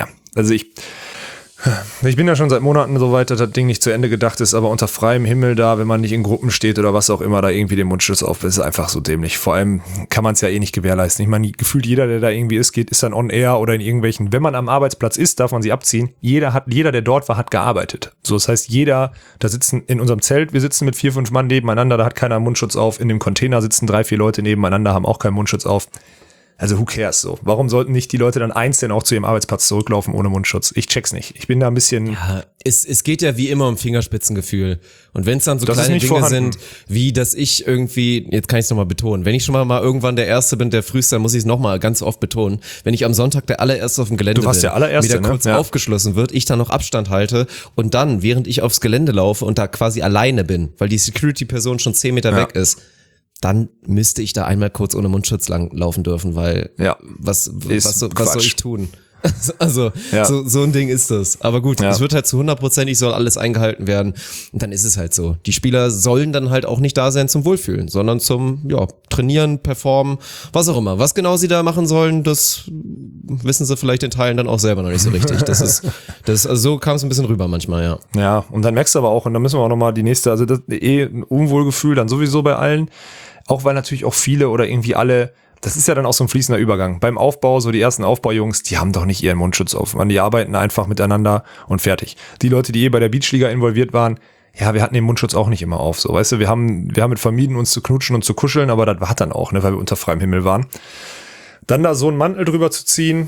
ich bin ja schon seit Monaten so weit, dass das Ding nicht zu Ende gedacht ist, aber unter freiem Himmel da, wenn man nicht in Gruppen steht oder was auch immer, da irgendwie den Mundschutz auf, ist einfach so dämlich. Vor allem kann man es ja eh nicht gewährleisten. Ich meine, gefühlt jeder, der da irgendwie ist dann on air oder in irgendwelchen, wenn man am Arbeitsplatz ist, darf man sie abziehen. Jeder, der dort war, hat gearbeitet. So, das heißt, da sitzen in unserem Zelt, wir sitzen mit 4, 5 Mann nebeneinander, da hat keiner einen Mundschutz auf. In dem Container sitzen 3, 4 Leute nebeneinander, haben auch keinen Mundschutz auf. Also who cares so? Warum sollten nicht die Leute dann einzeln auch zu ihrem Arbeitsplatz zurücklaufen ohne Mundschutz? Ich check's nicht. Ich bin da ein bisschen... Ja, es geht ja wie immer um Fingerspitzengefühl. Und wenn es dann so kleine Dinge sind, wie dass ich irgendwie, jetzt kann ich es nochmal betonen, wenn ich schon mal irgendwann der Erste bin, der Frühste, dann muss ich es nochmal ganz oft betonen. Wenn ich am Sonntag der Allererste auf dem Gelände bin, der Allererste, wieder kurz aufgeschlossen wird, ich dann noch Abstand halte und dann, während ich aufs Gelände laufe und da quasi alleine bin, weil die Security-Person schon 10 Meter weg ist, dann müsste ich da einmal kurz ohne Mundschutz lang laufen dürfen, weil was soll ich tun? Also so ein Ding ist das. Aber gut, es wird halt zu 100%, soll alles eingehalten werden. Und dann ist es halt so. Die Spieler sollen dann halt auch nicht da sein zum Wohlfühlen, sondern zum Trainieren, Performen, was auch immer. Was genau sie da machen sollen, das wissen sie vielleicht in Teilen dann auch selber noch nicht so richtig. Also so kam es ein bisschen rüber manchmal, ja. Ja, und dann merkst du aber auch, und dann müssen wir auch nochmal die nächste, also das ein Unwohlgefühl dann sowieso bei allen, auch weil natürlich auch viele oder irgendwie alle, das ist ja dann auch so ein fließender Übergang. Beim Aufbau, so die ersten Aufbaujungs, die haben doch nicht ihren Mundschutz auf. Die arbeiten einfach miteinander und fertig. Die Leute, die bei der Beachliga involviert waren, wir hatten den Mundschutz auch nicht immer auf. So, weißt du, wir haben mit vermieden, uns zu knutschen und zu kuscheln, aber das war dann auch, ne, weil wir unter freiem Himmel waren. Dann da so einen Mantel drüber zu ziehen,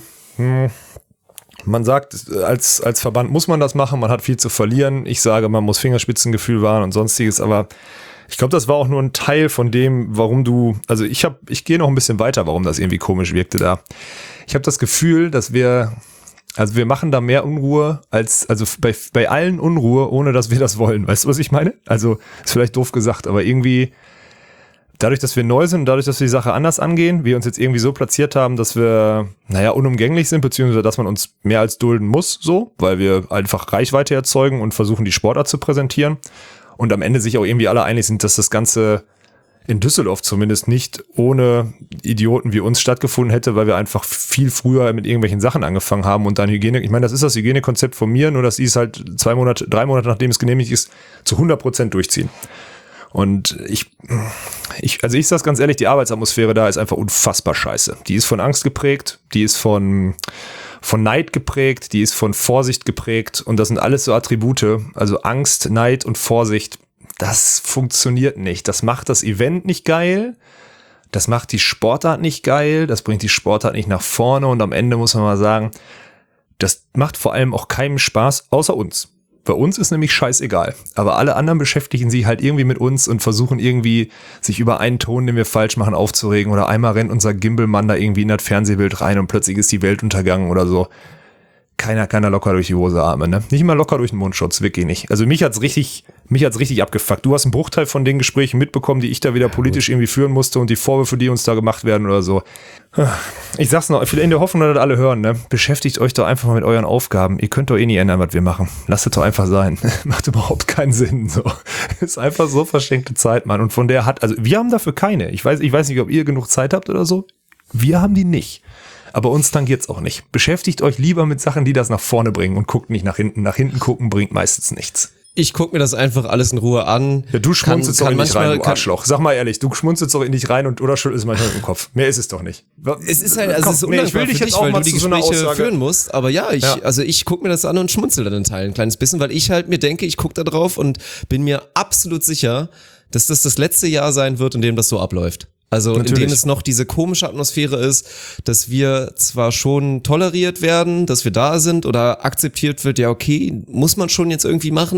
man sagt, als Verband muss man das machen, man hat viel zu verlieren. Ich sage, man muss Fingerspitzengefühl wahren und sonstiges, aber ich glaube, das war auch nur ein Teil von dem, warum ich gehe noch ein bisschen weiter, warum das irgendwie komisch wirkte da. Ich habe das Gefühl, dass wir machen da mehr Unruhe bei allen Unruhe, ohne dass wir das wollen. Weißt du, was ich meine? Also, ist vielleicht doof gesagt, aber irgendwie dadurch, dass wir neu sind, dadurch, dass wir die Sache anders angehen, wir uns jetzt irgendwie so platziert haben, dass wir, unumgänglich sind, beziehungsweise, dass man uns mehr als dulden muss, so, weil wir einfach Reichweite erzeugen und versuchen, die Sportart zu präsentieren. Und am Ende sich auch irgendwie alle einig sind, dass das Ganze in Düsseldorf zumindest nicht ohne Idioten wie uns stattgefunden hätte, weil wir einfach viel früher mit irgendwelchen Sachen angefangen haben und dann das ist das Hygienekonzept von mir, nur dass die es halt 3 Monate, nachdem es genehmigt ist, zu 100% durchziehen. Und ich sag's ganz ehrlich, die Arbeitsatmosphäre da ist einfach unfassbar scheiße. Die ist von Angst geprägt, die ist von Neid geprägt, die ist von Vorsicht geprägt und das sind alles so Attribute, also Angst, Neid und Vorsicht, das funktioniert nicht. Das macht das Event nicht geil, das macht die Sportart nicht geil, das bringt die Sportart nicht nach vorne und am Ende muss man mal sagen, das macht vor allem auch keinem Spaß, außer uns. Bei uns ist nämlich scheißegal, aber alle anderen beschäftigen sich halt irgendwie mit uns und versuchen irgendwie sich über einen Ton, den wir falsch machen, aufzuregen oder einmal rennt unser Gimbelmann da irgendwie in das Fernsehbild rein und plötzlich ist die Welt untergangen oder so. Keiner kann da locker durch die Hose atmen, ne? Nicht mal locker durch den Mundschutz, wirklich nicht. Also mich hat's richtig abgefuckt. Du hast einen Bruchteil von den Gesprächen mitbekommen, die ich da wieder politisch irgendwie führen musste und die Vorwürfe, die uns da gemacht werden oder so. Ich sag's noch, in der Hoffnung, dass das alle hören, ne? Beschäftigt euch doch einfach mal mit euren Aufgaben. Ihr könnt doch eh nie ändern, was wir machen. Lasst es doch einfach sein. Macht überhaupt keinen Sinn, so. Ist einfach so verschenkte Zeit, Mann. Und von der wir haben dafür keine. Ich weiß nicht, ob ihr genug Zeit habt oder so. Wir haben die nicht. Aber uns tangiert's auch nicht. Beschäftigt euch lieber mit Sachen, die das nach vorne bringen und guckt nicht nach hinten. Nach hinten gucken bringt meistens nichts. Ich guck mir das einfach alles in Ruhe an. Ja, du schmunzelst doch in dich rein, du Arschloch. Sag mal ehrlich, du schmunzelst doch in dich rein oder schüttelst manchmal im Kopf. Mehr ist es doch nicht. Es ist halt, es ist undankbar für dich, weil du die Gespräche führen musst. Aber ich guck mir das an und schmunzel dann in Teilen ein kleines bisschen, weil ich halt mir denke, ich guck da drauf und bin mir absolut sicher, dass das letzte Jahr sein wird, in dem das so abläuft. Also natürlich. In dem es noch diese komische Atmosphäre ist, dass wir zwar schon toleriert werden, dass wir da sind oder akzeptiert wird, ja okay, muss man schon jetzt irgendwie machen,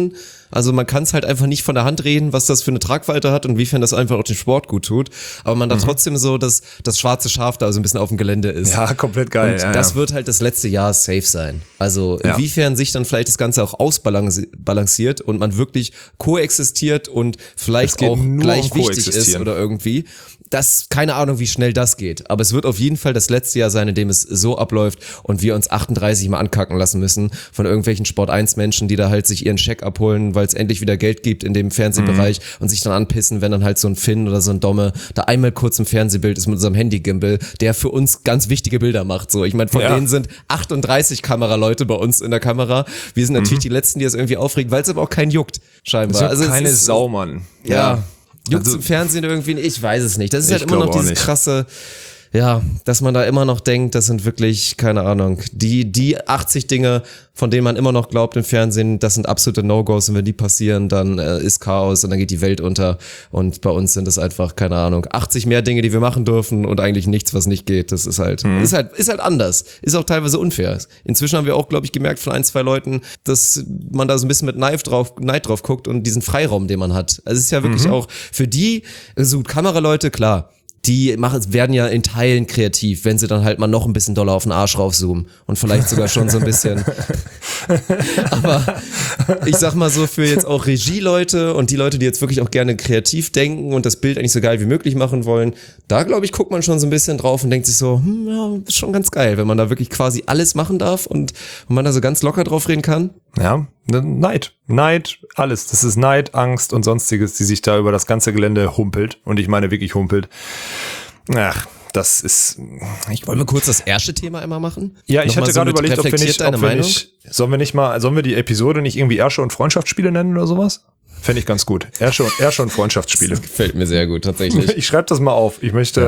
Also man kann es halt einfach nicht von der Hand reden, was das für eine Tragweite hat und inwiefern das einfach auch den Sport gut tut. Aber man da trotzdem so das schwarze Schaf da so ein bisschen auf dem Gelände ist. Ja, komplett geil. Und das wird halt das letzte Jahr safe sein. Also inwiefern sich dann vielleicht das Ganze auch ausbalanciert und man wirklich koexistiert und vielleicht auch gleich wichtig ist oder irgendwie. Das, keine Ahnung, wie schnell das geht. Aber es wird auf jeden Fall das letzte Jahr sein, in dem es so abläuft und wir uns 38 mal ankacken lassen müssen von irgendwelchen Sport-1-Menschen, die da halt sich ihren Scheck abholen, weil es endlich wieder Geld gibt in dem Fernsehbereich und sich dann anpissen, wenn dann halt so ein Finn oder so ein Domme da einmal kurz im Fernsehbild ist mit unserem Handy-Gimbal, der für uns ganz wichtige Bilder macht. So, ich meine, von denen sind 38 Kameraleute bei uns in der Kamera. Wir sind natürlich die Letzten, die das irgendwie aufregen, weil es aber auch keinen juckt, scheinbar. Also keine Sau, Mann. Ja. Juckt's im Fernsehen irgendwie? Ich weiß es nicht. Das ist halt immer noch dieses krasse, dass man da immer noch denkt, das sind wirklich, keine Ahnung, die 80 Dinge, von denen man immer noch glaubt im Fernsehen, das sind absolute No-Gos und wenn die passieren, dann ist Chaos und dann geht die Welt unter und bei uns sind es einfach, keine Ahnung, 80 mehr Dinge, die wir machen dürfen und eigentlich nichts, was nicht geht. Das ist halt, ist halt anders. Ist auch teilweise unfair. Inzwischen haben wir auch, glaube ich, gemerkt von 1, 2 Leuten, dass man da so ein bisschen mit Neid drauf guckt und diesen Freiraum, den man hat. Also es ist ja wirklich auch für die, so Kameraleute, klar, die werden ja in Teilen kreativ, wenn sie dann halt mal noch ein bisschen doller auf den Arsch raufzoomen und vielleicht sogar schon so ein bisschen. Aber ich sag mal so, für jetzt auch Regieleute und die Leute, die jetzt wirklich auch gerne kreativ denken und das Bild eigentlich so geil wie möglich machen wollen, da glaube ich, guckt man schon so ein bisschen drauf und denkt sich so, ist schon ganz geil, wenn man da wirklich quasi alles machen darf und man da so ganz locker drauf reden kann. Ja, Neid, alles. Das ist Neid, Angst und sonstiges, die sich da über das ganze Gelände humpelt. Und ich meine wirklich humpelt. Ach, das ist... Wollen wir kurz das erste Thema einmal machen? Ja, ich hatte gerade überlegt, sollen wir die Episode nicht irgendwie Ersche und Freundschaftsspiele nennen oder sowas? Fände ich ganz gut. Ersche und Freundschaftsspiele. Das gefällt mir sehr gut, tatsächlich. Ich schreibe das mal auf.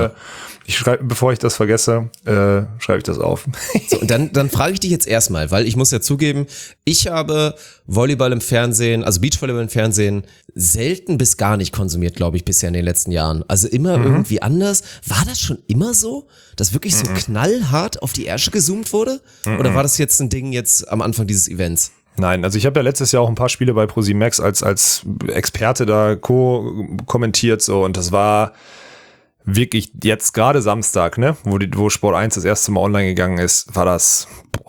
Bevor ich das vergesse, schreibe ich das auf. So, und dann frage ich dich jetzt erstmal, weil ich muss ja zugeben, ich habe Volleyball im Fernsehen, also Beachvolleyball im Fernsehen, selten bis gar nicht konsumiert, glaube ich, bisher in den letzten Jahren. Also immer irgendwie anders. War das schon immer so, dass wirklich so knallhart auf die Ärsche gezoomt wurde? Oder war das jetzt ein Ding jetzt am Anfang dieses Events? Nein, also ich habe ja letztes Jahr auch ein paar Spiele bei ProSieben Max als Experte da kommentiert so und das war wirklich jetzt gerade Samstag, ne, wo Sport 1 das erste Mal online gegangen ist, war das,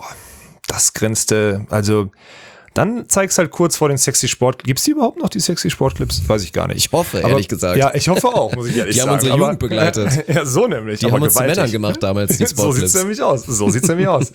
das grenzte, also dann zeig's halt kurz vor den Sexy Sport. Gibt's die überhaupt noch, die Sexy Sport Clips? Weiß ich gar nicht. Ich hoffe, ehrlich gesagt. Ja, ich hoffe auch, muss ich ehrlich sagen. Die haben unsere Jugend begleitet. Ja, so nämlich. Die haben uns zu Männern gemacht damals, die Sport Clips. So sieht's nämlich aus.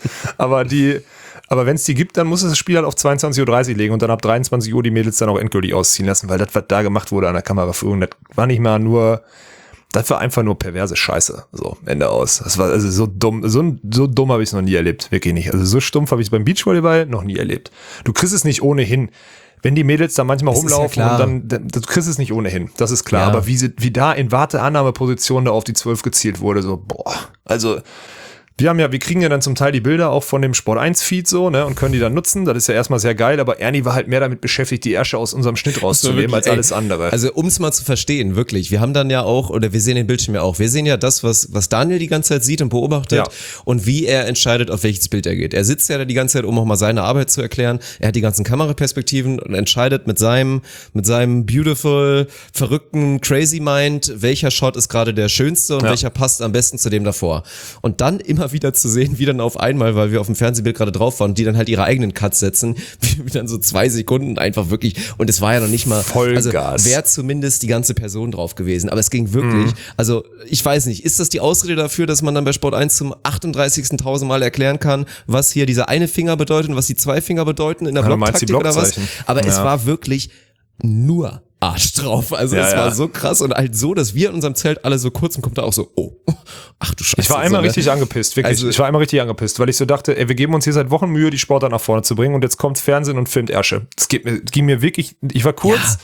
Aber wenn es die gibt, dann muss es das Spiel halt auf 22:30 Uhr legen und dann ab 23 Uhr die Mädels dann auch endgültig ausziehen lassen, weil das, was da gemacht wurde an der Kameraführung, das war nicht mal nur, das war einfach nur perverse Scheiße. So, Ende aus. Das war also so dumm, so dumm habe ich es noch nie erlebt. Wirklich nicht. Also so stumpf habe ich es beim Beachvolleyball noch nie erlebt. Du kriegst es nicht ohnehin. Wenn die Mädels da manchmal rumlaufen und dann, du kriegst es nicht ohnehin. Das ist klar. Ja. Aber wie da in Warteannahmeposition da auf die 12 gezielt wurde, so, also, wir kriegen ja dann zum Teil die Bilder auch von dem Sport 1 Feed so, ne, und können die dann nutzen. Das ist ja erstmal sehr geil, aber Ernie war halt mehr damit beschäftigt, die Ärsche aus unserem Schnitt rauszunehmen als alles andere. Also, um es mal zu verstehen, wirklich. Wir haben dann ja auch, oder wir sehen den Bildschirm ja auch. Wir sehen ja das, was Daniel die ganze Zeit sieht und beobachtet und wie er entscheidet, auf welches Bild er geht. Er sitzt ja da die ganze Zeit, um auch mal seine Arbeit zu erklären. Er hat die ganzen Kameraperspektiven und entscheidet mit seinem beautiful, verrückten, crazy Mind, welcher Shot ist gerade der schönste und welcher passt am besten zu dem davor. Und dann immer wieder zu sehen, wie dann auf einmal, weil wir auf dem Fernsehbild gerade drauf waren, die dann halt ihre eigenen Cuts setzen, wie dann so 2 Sekunden einfach wirklich, und es war ja noch nicht mal, Vollgas. Also wäre zumindest die ganze Person drauf gewesen, aber es ging wirklich, also ich weiß nicht, ist das die Ausrede dafür, dass man dann bei Sport 1 zum 38.000 Mal erklären kann, was hier dieser eine Finger bedeutet und was die 2 Finger bedeuten in der Blocktaktik oder was? Aber es war wirklich nur Arsch drauf. Also es war so krass und halt so, dass wir in unserem Zelt alle so kurz und kommt da auch so, ach du Scheiße. Ich war einmal richtig angepisst, wirklich. Also, ich war einmal richtig angepisst, weil ich so dachte, wir geben uns hier seit Wochen Mühe, die Sportler nach vorne zu bringen und jetzt kommt Fernsehen und filmt Ärsche. Das ging mir wirklich, ich war kurz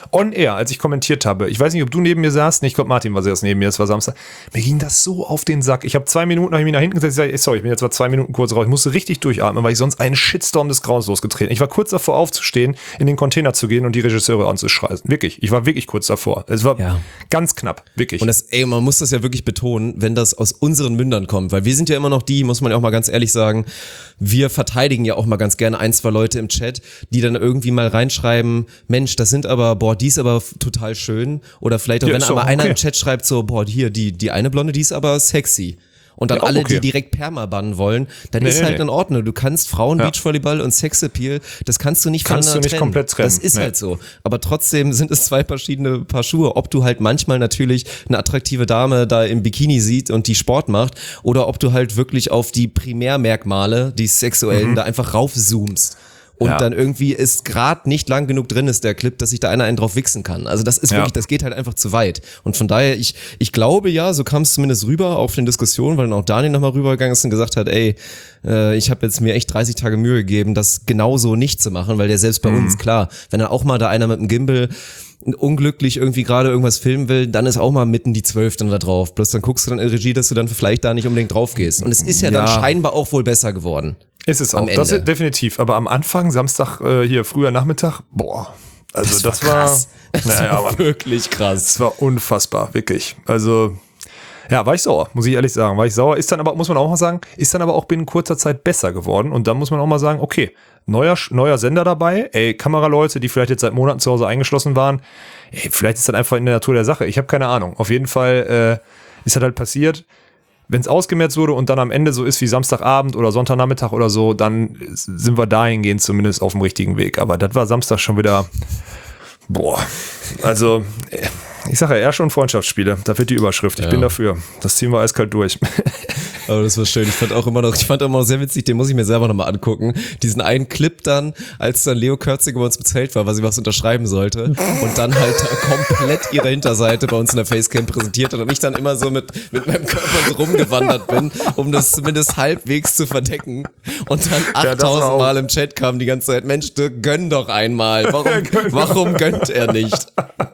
On Air, als ich kommentiert habe, ich weiß nicht, ob du neben mir saßt, ich glaube Martin war erst neben mir, es war Samstag, mir ging das so auf den Sack. Ich habe 2 Minuten, nach hinten gesetzt, ich sag, ich bin jetzt mal 2 Minuten kurz raus, ich musste richtig durchatmen, weil ich sonst einen Shitstorm des Grauens losgetreten. Ich war kurz davor aufzustehen, in den Container zu gehen und die Regisseure anzuschreien. Wirklich, ich war wirklich kurz davor. Es war ganz knapp, wirklich. Und man muss das ja wirklich betonen, wenn das aus unseren Mündern kommt, weil wir sind ja immer noch die, muss man ja auch mal ganz ehrlich sagen, wir verteidigen ja auch mal ganz gerne 1, 2 Leute im Chat, die dann irgendwie mal reinschreiben, Mensch, das sind aber, die ist aber total schön. Oder vielleicht auch, wenn aber einer im Chat schreibt so, hier, die eine Blonde, die ist aber sexy. Und dann alle, die direkt Perma bannen wollen, dann ist halt in Ordnung. Du kannst Frauen-Beachvolleyball und Sexappeal, das kannst du nicht voneinander trennen. Komplett trennen. Das ist halt so. Aber trotzdem sind es 2 verschiedene Paar Schuhe. Ob du halt manchmal natürlich eine attraktive Dame da im Bikini sieht und die Sport macht, oder ob du halt wirklich auf die Primärmerkmale, die sexuellen, da einfach raufzoomst. Und dann irgendwie ist gerade nicht lang genug drin ist der Clip, dass sich da einer einen drauf wichsen kann. Also das ist wirklich, das geht halt einfach zu weit. Und von daher, ich glaube ja, so kam es zumindest rüber auf den Diskussionen, weil dann auch Daniel nochmal rübergegangen ist und gesagt hat, ich habe jetzt mir echt 30 Tage Mühe gegeben, das genauso nicht zu machen, weil der selbst bei uns, klar, wenn dann auch mal da einer mit dem Gimbal unglücklich irgendwie gerade irgendwas filmen will, dann ist auch mal mitten die 12 dann da drauf. Bloß dann guckst du dann in Regie, dass du dann vielleicht da nicht unbedingt drauf gehst. Und es ist ja dann scheinbar auch wohl besser geworden. Ist es auch, das ist definitiv. Aber am Anfang, Samstag, hier früher Nachmittag, also das war krass. Das war wirklich krass. Das war unfassbar, wirklich. Also, war ich sauer, muss ich ehrlich sagen. War ich sauer, ist dann aber, muss man auch mal sagen, ist dann aber auch binnen kurzer Zeit besser geworden. Und dann muss man auch mal sagen, okay, neuer Sender dabei, Kameraleute, die vielleicht jetzt seit Monaten zu Hause eingeschlossen waren, vielleicht ist das einfach in der Natur der Sache. Ich habe keine Ahnung. Auf jeden Fall ist das halt passiert. Wenn es ausgemerzt wurde und dann am Ende so ist wie Samstagabend oder Sonntagnachmittag oder so, dann sind wir dahingehend zumindest auf dem richtigen Weg. Aber das war Samstag schon wieder, also ich sage ja, eher schon Freundschaftsspiele. Da wird die Überschrift. Ich bin dafür. Das ziehen wir eiskalt durch. Aber das war schön. Ich fand auch immer noch sehr witzig, den muss ich mir selber nochmal angucken. Diesen einen Clip dann, als dann Leo Kürziger bei uns im Zelt war, weil sie was unterschreiben sollte und dann halt komplett ihre Hinterseite bei uns in der Facecam präsentiert hat und ich dann immer so mit meinem Körper so rumgewandert bin, um das zumindest halbwegs zu verdecken. Und dann 8000 Mal im Chat kam die ganze Zeit, Mensch, du gönn doch einmal. Warum gönnt er nicht?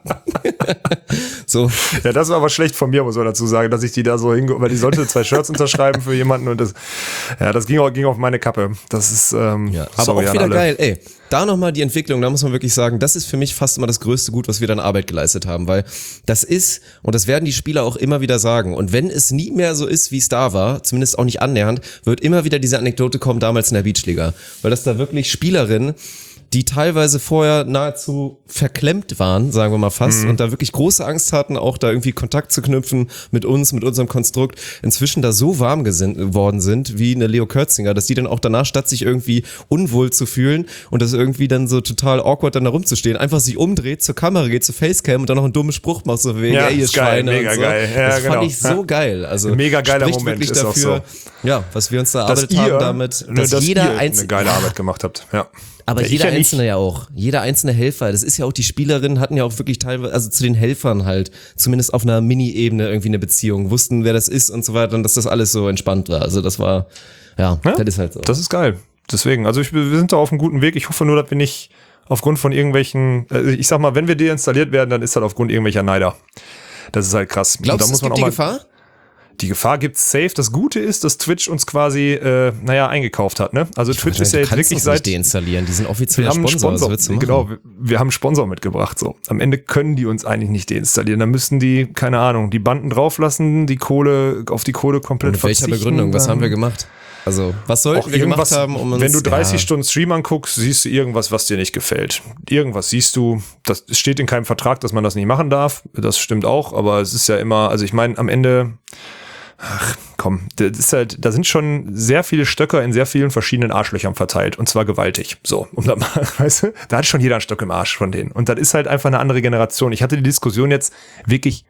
So. Ja, das war aber schlecht von mir, muss man dazu sagen, dass ich die da so weil die sollte 2 Shirts unterschreiben für jemanden und das ging auf meine Kappe. Das ist, aber auch wieder geil, da nochmal die Entwicklung, da muss man wirklich sagen, das ist für mich fast immer das größte Gut, was wir dann Arbeit geleistet haben, weil das ist, und das werden die Spieler auch immer wieder sagen, und wenn es nie mehr so ist, wie es da war, zumindest auch nicht annähernd, wird immer wieder diese Anekdote kommen, damals in der Beachliga, weil das da wirklich Spielerinnen, die teilweise vorher nahezu verklemmt waren, sagen wir mal fast, und da wirklich große Angst hatten, auch da irgendwie Kontakt zu knüpfen mit uns, mit unserem Konstrukt, inzwischen da so warm geworden sind, wie eine Leo Kürzinger, dass die dann auch danach, statt sich irgendwie unwohl zu fühlen und das irgendwie dann so total awkward dann da rumzustehen, einfach sich umdreht, zur Kamera geht, zur Facecam und dann noch einen dummen Spruch macht, so wegen, ihr Schweine mega und so. Geil. Ja, das fand ich so geil. Also mega geiler spricht Moment wirklich ist dafür, auch so. Was wir uns da erarbeitet haben damit, dass jeder eine geile Arbeit gemacht habt. Ja. Aber jeder Einzelne ja auch. Jeder einzelne Helfer. Das ist ja auch, die Spielerinnen hatten ja auch wirklich teilweise, also zu den Helfern halt, zumindest auf einer Mini-Ebene irgendwie eine Beziehung, wussten, wer das ist und so weiter und dass das alles so entspannt war. Also das war, das ist halt so. Das ist geil. Deswegen, also wir sind da auf einem guten Weg. Ich hoffe nur, dass wir nicht aufgrund von irgendwelchen, ich sag mal, wenn wir deinstalliert werden, dann ist das aufgrund irgendwelcher Neider. Das ist halt krass. Glaubst du, es gibt die Gefahr? Die Gefahr gibt's safe. Das Gute ist, dass Twitch uns quasi, eingekauft hat, ne? Also Twitch ist ja jetzt wirklich seit deinstallieren. Die sind offizieller Sponsor. Genau, wir haben einen Sponsor mitgebracht, so. Am Ende können die uns eigentlich nicht deinstallieren. Dann müssten die, keine Ahnung, die Banden drauflassen, auf die Kohle komplett verzichten. Mit welcher Begründung? Was haben wir gemacht? Also, was sollten wir gemacht haben, um uns... Wenn du 30 Stunden Stream anguckst, siehst du irgendwas, was dir nicht gefällt. Irgendwas siehst du, das steht in keinem Vertrag, dass man das nicht machen darf. Das stimmt auch, aber es ist ja immer, also ich meine, am Ende... Ach, komm, das ist halt, da sind schon sehr viele Stöcker in sehr vielen verschiedenen Arschlöchern verteilt und zwar gewaltig. So, um da mal, weißt du, da hat schon jeder einen Stock im Arsch von denen. Und das ist halt einfach eine andere Generation. Ich hatte die Diskussion jetzt wirklich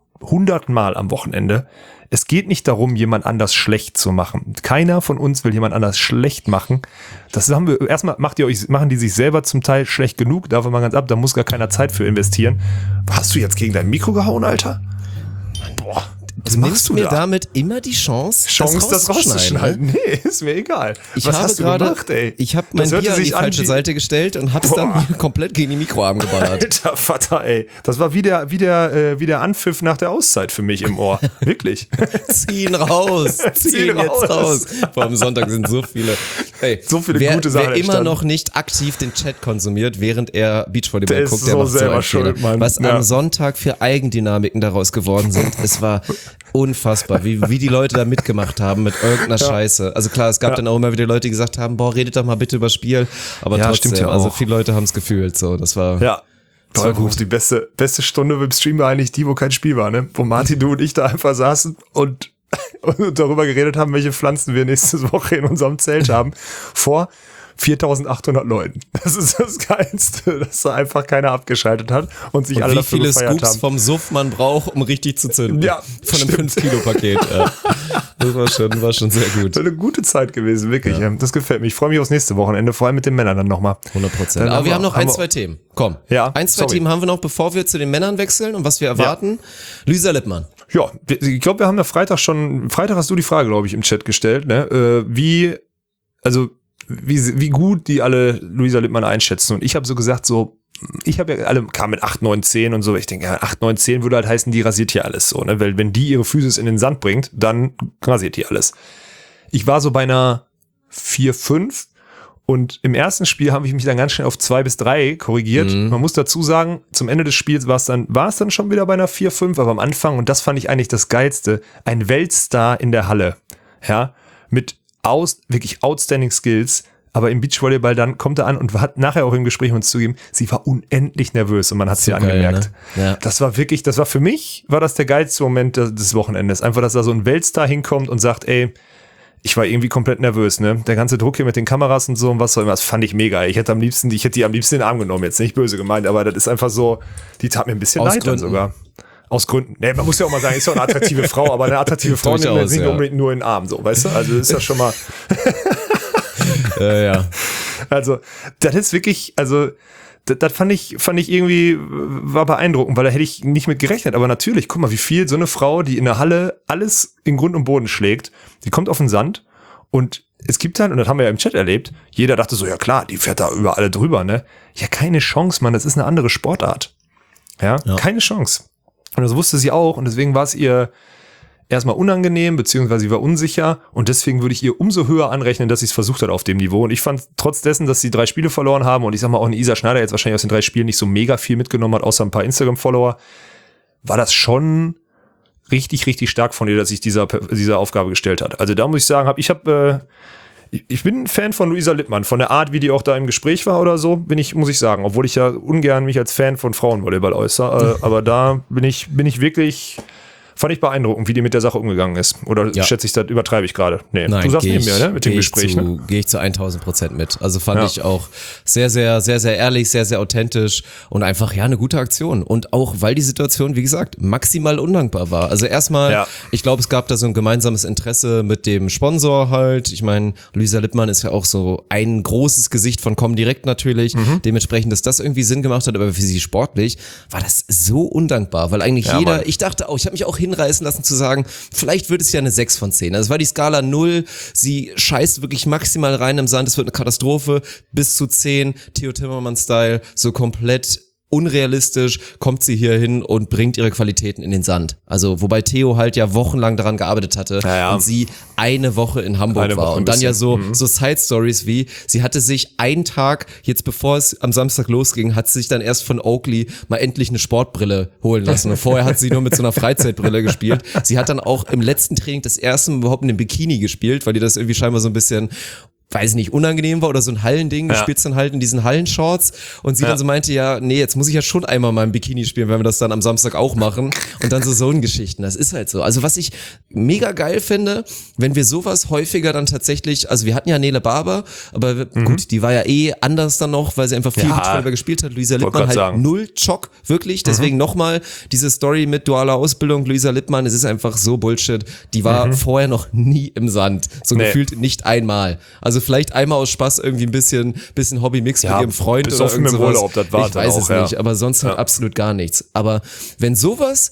100-mal am Wochenende. Es geht nicht darum, jemand anders schlecht zu machen. Keiner von uns will jemand anders schlecht machen. Das haben wir, erstmal machen die sich selber zum Teil schlecht genug, davon mal ganz ab, da muss gar keiner Zeit für investieren. Hast du jetzt gegen dein Mikro gehauen, Alter? Boah. Du nimmst mir damit immer die Chance, das rauszuschneiden. Nee, ist mir egal. Was hast du gemacht, ey? Ich habe mein Bier an die falsche Seite gestellt und hab's dann komplett gegen die Mikroarm geballert. Alter Vater, ey. Das war wie der Anpfiff nach der Auszeit für mich im Ohr. Wirklich. Zieh ihn raus. Zieh ihn jetzt raus. Vor allem Sonntag sind so viele gute Sachen. Wer immer noch nicht aktiv den Chat konsumiert, während er Beachvolleyball guckt, der macht so einen Fehler. Was am Sonntag für Eigendynamiken daraus geworden sind, es war unfassbar, wie die Leute da mitgemacht haben mit irgendeiner Scheiße. Also klar, es gab dann auch immer wieder Leute, die gesagt haben, redet doch mal bitte über Spiel. Aber trotzdem, also viele Leute haben es gefühlt so. Das war... Ja. Toll, gut. Die beste Stunde beim Stream war eigentlich die, wo kein Spiel war, ne? Wo Martin, du und ich da einfach saßen und darüber geredet haben, welche Pflanzen wir nächste Woche in unserem Zelt haben. Vor 4.800 Leuten. Das ist das Geilste, dass da einfach keiner abgeschaltet hat und sich alle dafür gefeiert haben. Wie viele Scoops vom Suff man braucht, um richtig zu zünden. Ja, von einem 5-Kilo-Paket. Das war schon sehr gut. Eine gute Zeit gewesen, wirklich. Ja. Das gefällt mir. Ich freue mich aufs nächste Wochenende, vor allem mit den Männern dann nochmal. 100%. Aber wir haben noch zwei Themen. Komm. Ja, 2 Themen haben wir noch, bevor wir zu den Männern wechseln und was wir erwarten. Ja. Luisa Lippmann. Ja, ich glaube, wir haben ja Freitag hast du die Frage, glaube ich, im Chat gestellt, ne? Wie gut die alle Luisa Lippmann einschätzen. Und ich habe so gesagt, ich habe ja kam mit 8, 9, 10 und so. Ich denke, 8, 9, 10 würde halt heißen, die rasiert hier alles so, ne? Weil wenn die ihre Physis in den Sand bringt, dann rasiert die alles. Ich war so bei einer 4, 5 und im ersten Spiel habe ich mich dann ganz schnell auf 2 bis 3 korrigiert. Man muss dazu sagen, zum Ende des Spiels war es dann schon wieder bei einer 4, 5, aber am Anfang, und das fand ich eigentlich das Geilste, ein Weltstar in der Halle, ja, mit wirklich outstanding Skills, aber im Beachvolleyball dann kommt er an und hat nachher auch im Gespräch uns zugegeben, sie war unendlich nervös und man hat sie angemerkt. Ne? Ja. Das war für mich war das der geilste Moment des Wochenendes. Einfach, dass da so ein Weltstar hinkommt und sagt, ey, ich war irgendwie komplett nervös, ne? Der ganze Druck hier mit den Kameras und so und was auch immer, das fand ich mega. Ich hätte die am liebsten in den Arm genommen, jetzt nicht böse gemeint, aber das ist einfach so, die tat mir ein bisschen leid dann sogar. Aus Gründen. Ne, man muss ja auch mal sagen, ist ja eine attraktive Frau, aber eine attraktive Frau nimmt man nicht unbedingt nur in den Arm, so, weißt du? Also, das ist ja schon mal. Ja. Also, das ist wirklich, das fand ich irgendwie, war beeindruckend, weil da hätte ich nicht mit gerechnet. Aber natürlich, guck mal, wie viel so eine Frau, die in der Halle alles in Grund und Boden schlägt, die kommt auf den Sand und es gibt dann, und das haben wir ja im Chat erlebt, jeder dachte so, ja klar, die fährt da über alle drüber, ne? Ja, keine Chance, Mann, das ist eine andere Sportart. Ja. Keine Chance. Und das wusste sie auch und deswegen war es ihr erstmal unangenehm, beziehungsweise sie war unsicher und deswegen würde ich ihr umso höher anrechnen, dass sie es versucht hat auf dem Niveau. Und ich fand trotz dessen, dass sie 3 Spiele verloren haben und ich sag mal auch eine Isa Schneider jetzt wahrscheinlich aus den 3 Spielen nicht so mega viel mitgenommen hat, außer ein paar Instagram-Follower, war das schon richtig, richtig stark von ihr, dass sich dieser Aufgabe gestellt hat. Also da muss ich sagen, ich bin ein Fan von Luisa Lippmann, von der Art, wie die auch da im Gespräch war oder so, muss ich sagen, obwohl ich ja ungern mich als Fan von Frauenvolleyball äußere, aber da bin ich wirklich, fand ich beeindruckend, wie die mit der Sache umgegangen ist. Oder schätze ich, das übertreibe ich gerade? Nee, nein, du sagst neben mir, ne, mit dem Gespräch. Gehe ich zu 1000% mit. Also fand ich auch sehr, sehr, sehr, sehr ehrlich, sehr, sehr authentisch und einfach, eine gute Aktion. Und auch, weil die Situation, wie gesagt, maximal undankbar war. Also erstmal, ich glaube, es gab da so ein gemeinsames Interesse mit dem Sponsor halt. Ich meine, Luisa Lippmann ist ja auch so ein großes Gesicht von Comdirect natürlich. Dementsprechend, dass das irgendwie Sinn gemacht hat, aber für sie sportlich war das so undankbar, weil eigentlich jeder, Mann. Ich dachte auch, ich habe mich auch hinreißen lassen zu sagen, vielleicht wird es ja eine 6 von 10. Also es war die Skala 0, sie scheißt wirklich maximal rein im Sand, es wird eine Katastrophe, bis zu 10, Theo Timmermann-Style, so komplett unrealistisch kommt sie hier hin und bringt ihre Qualitäten in den Sand. Also wobei Theo halt ja wochenlang daran gearbeitet hatte und sie eine Woche in Hamburg war. Und dann so Side-Stories wie, sie hatte sich einen Tag, jetzt bevor es am Samstag losging, hat sie sich dann erst von Oakley mal endlich eine Sportbrille holen lassen. Und vorher hat sie nur mit so einer Freizeitbrille gespielt. Sie hat dann auch im letzten Training das erste Mal überhaupt in einem Bikini gespielt, weil die das irgendwie scheinbar so ein bisschen, weiß nicht, unangenehm war oder so ein Hallending, du spielst dann halt in diesen Hallenshorts und sie dann so meinte, jetzt muss ich ja schon einmal mal im Bikini spielen, wenn wir das dann am Samstag auch machen und dann so ein Geschichten, das ist halt so. Also was ich mega geil finde, wenn wir sowas häufiger dann tatsächlich, also wir hatten ja Nele Barber, aber gut, die war ja anders dann noch, weil sie einfach viel Beachvolleyball gespielt hat, Luisa Lippmann halt null Chock, wirklich, deswegen nochmal diese Story mit dualer Ausbildung, Luisa Lippmann, es ist einfach so Bullshit, die war vorher noch nie im Sand, so gefühlt nicht einmal, also vielleicht einmal aus Spaß irgendwie ein bisschen Hobby-Mix mit ihrem Freund oder irgend sowas. Ich weiß es nicht, aber sonst halt absolut gar nichts. Aber wenn sowas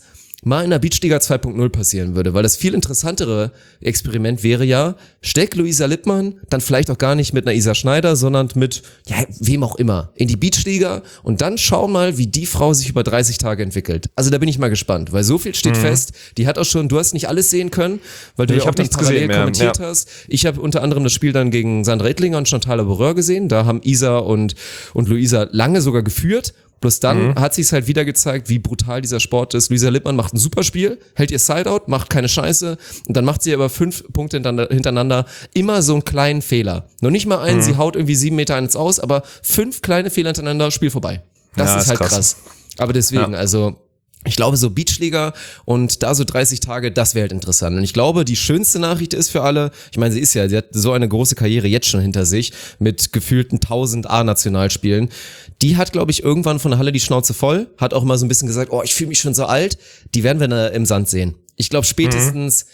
mal in der Beachliga 2.0 passieren würde, weil das viel interessantere Experiment wäre ja, steck Luisa Lippmann dann vielleicht auch gar nicht mit einer Isa Schneider, sondern mit, ja, wem auch immer, in die Beachliga und dann schau mal, wie die Frau sich über 30 Tage entwickelt. Also da bin ich mal gespannt, weil so viel steht fest, die hat auch schon, du hast nicht alles sehen können, weil du ja auch dann parallel kommentiert hast. Ich habe unter anderem das Spiel dann gegen Sandra Ettlinger und Chantal Laboureur gesehen, da haben Isa und Luisa lange sogar geführt. Bloß dann hat sie es halt wieder gezeigt, wie brutal dieser Sport ist. Luisa Lippmann macht ein super Spiel, hält ihr Sideout, macht keine Scheiße und dann macht sie aber 5 Punkte hintereinander immer so einen kleinen Fehler. Noch nicht mal einen, sie haut irgendwie 7 Meter ins Aus, aber 5 kleine Fehler hintereinander, Spiel vorbei. Das ist halt krass. Aber deswegen, also ich glaube, so Beachliga und da so 30 Tage, das wäre halt interessant. Und ich glaube, die schönste Nachricht ist für alle, ich meine, sie hat so eine große Karriere jetzt schon hinter sich mit gefühlten 1000 A-Nationalspielen. Die hat, glaube ich, irgendwann von der Halle die Schnauze voll, hat auch mal so ein bisschen gesagt, oh, ich fühle mich schon so alt. Die werden wir im Sand sehen. Ich glaube, spätestens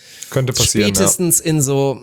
in so...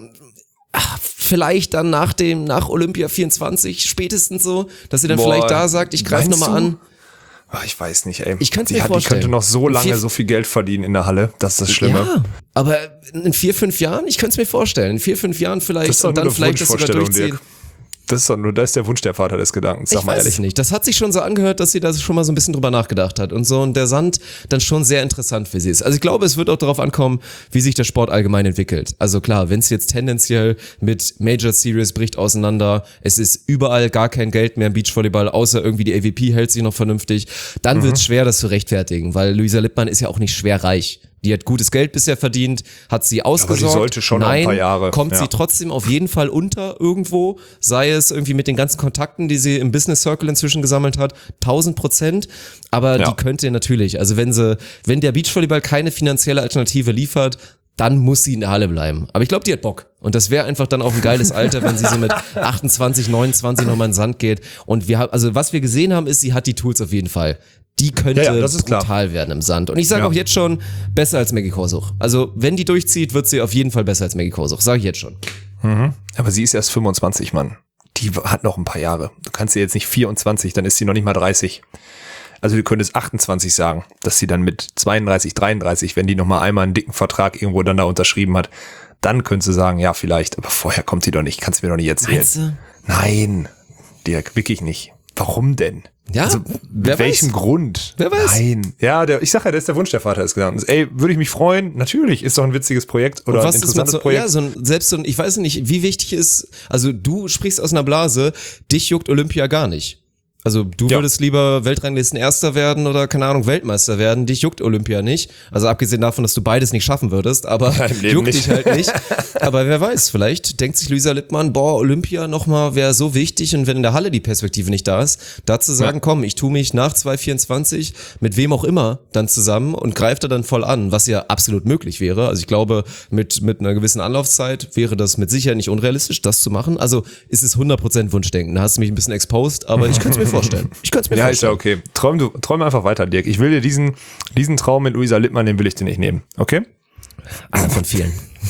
vielleicht dann nach Olympia 24, spätestens so, dass sie dann vielleicht da sagt, ich greife nochmal an. Ich weiß nicht, ey. Ich kann es mir vorstellen. Die könnte noch so lange so viel Geld verdienen in der Halle. Das ist das Schlimme. Ja, aber in 4-5 Jahren, ich könnte es mir vorstellen. In 4-5 Jahren vielleicht und dann vielleicht das sogar durchziehen. Dirk. Das ist der Wunsch der Vater des Gedankens, sag mal ehrlich. Ich weiß es nicht. Das hat sich schon so angehört, dass sie da schon mal so ein bisschen drüber nachgedacht hat und so und der Sand dann schon sehr interessant für sie ist. Also ich glaube, es wird auch darauf ankommen, wie sich der Sport allgemein entwickelt. Also klar, wenn es jetzt tendenziell mit Major Series bricht auseinander, es ist überall gar kein Geld mehr im Beachvolleyball, außer irgendwie die AVP hält sich noch vernünftig, dann wird es schwer, das zu rechtfertigen, weil Luisa Lippmann ist ja auch nicht schwer reich. Die hat gutes Geld bisher verdient, hat sie ausgesorgt. Aber sie sollte schon noch ein paar Jahre. Kommt sie trotzdem auf jeden Fall unter irgendwo, sei es irgendwie mit den ganzen Kontakten, die sie im Business Circle inzwischen gesammelt hat, 1000%. Aber die könnte natürlich, also wenn der Beachvolleyball keine finanzielle Alternative liefert, dann muss sie in der Halle bleiben. Aber ich glaube, die hat Bock. Und das wäre einfach dann auch ein geiles Alter, wenn sie so mit 28, 29 nochmal in den Sand geht. Und was wir gesehen haben, ist, sie hat die Tools auf jeden Fall. Die könnte brutal werden im Sand. Und ich sage auch jetzt schon, besser als Maggie Korsuch. Also wenn die durchzieht, wird sie auf jeden Fall besser als Maggie Korsuch. Sage ich jetzt schon. Aber sie ist erst 25, Mann. Die hat noch ein paar Jahre. Du kannst sie jetzt nicht 24, dann ist sie noch nicht mal 30. Also du könntest 28 sagen, dass sie dann mit 32, 33, wenn die noch mal einmal einen dicken Vertrag irgendwo dann da unterschrieben hat, dann könntest du sagen, ja vielleicht, aber vorher kommt sie doch nicht. Kannst du mir doch nicht erzählen. Meinst du? Nein, Dirk, wirklich nicht. Warum denn? Ja, also, mit welchem Grund? Wer weiß? Nein. Ja, ich sag ja, das ist der Wunsch der Vater des Gedankens. Ey, würde ich mich freuen? Natürlich, ist doch ein witziges Projekt oder ein interessantes Projekt. Ja, ich weiß nicht, wie wichtig ist, also du sprichst aus einer Blase, dich juckt Olympia gar nicht. Also du würdest lieber Weltranglisten Erster werden oder, keine Ahnung, Weltmeister werden. Dich juckt Olympia nicht. Also abgesehen davon, dass du beides nicht schaffen würdest, aber juckt dich halt nicht. Aber wer weiß, vielleicht denkt sich Luisa Lippmann, Olympia nochmal wäre so wichtig und wenn in der Halle die Perspektive nicht da ist, da zu sagen, komm, ich tue mich nach 2024 mit wem auch immer dann zusammen und greife da dann voll an, was ja absolut möglich wäre. Also ich glaube, mit einer gewissen Anlaufzeit wäre das mit Sicherheit nicht unrealistisch, das zu machen. Also ist es 100% Wunschdenken. Da hast du mich ein bisschen exposed, aber ich könnte es mir vorstellen. Ich könnte es mir vorstellen. Ja, ist ja okay. Träum einfach weiter, Dirk. Ich will dir diesen Traum mit Luisa Lippmann, den will ich dir nicht nehmen. Okay? Einer von vielen.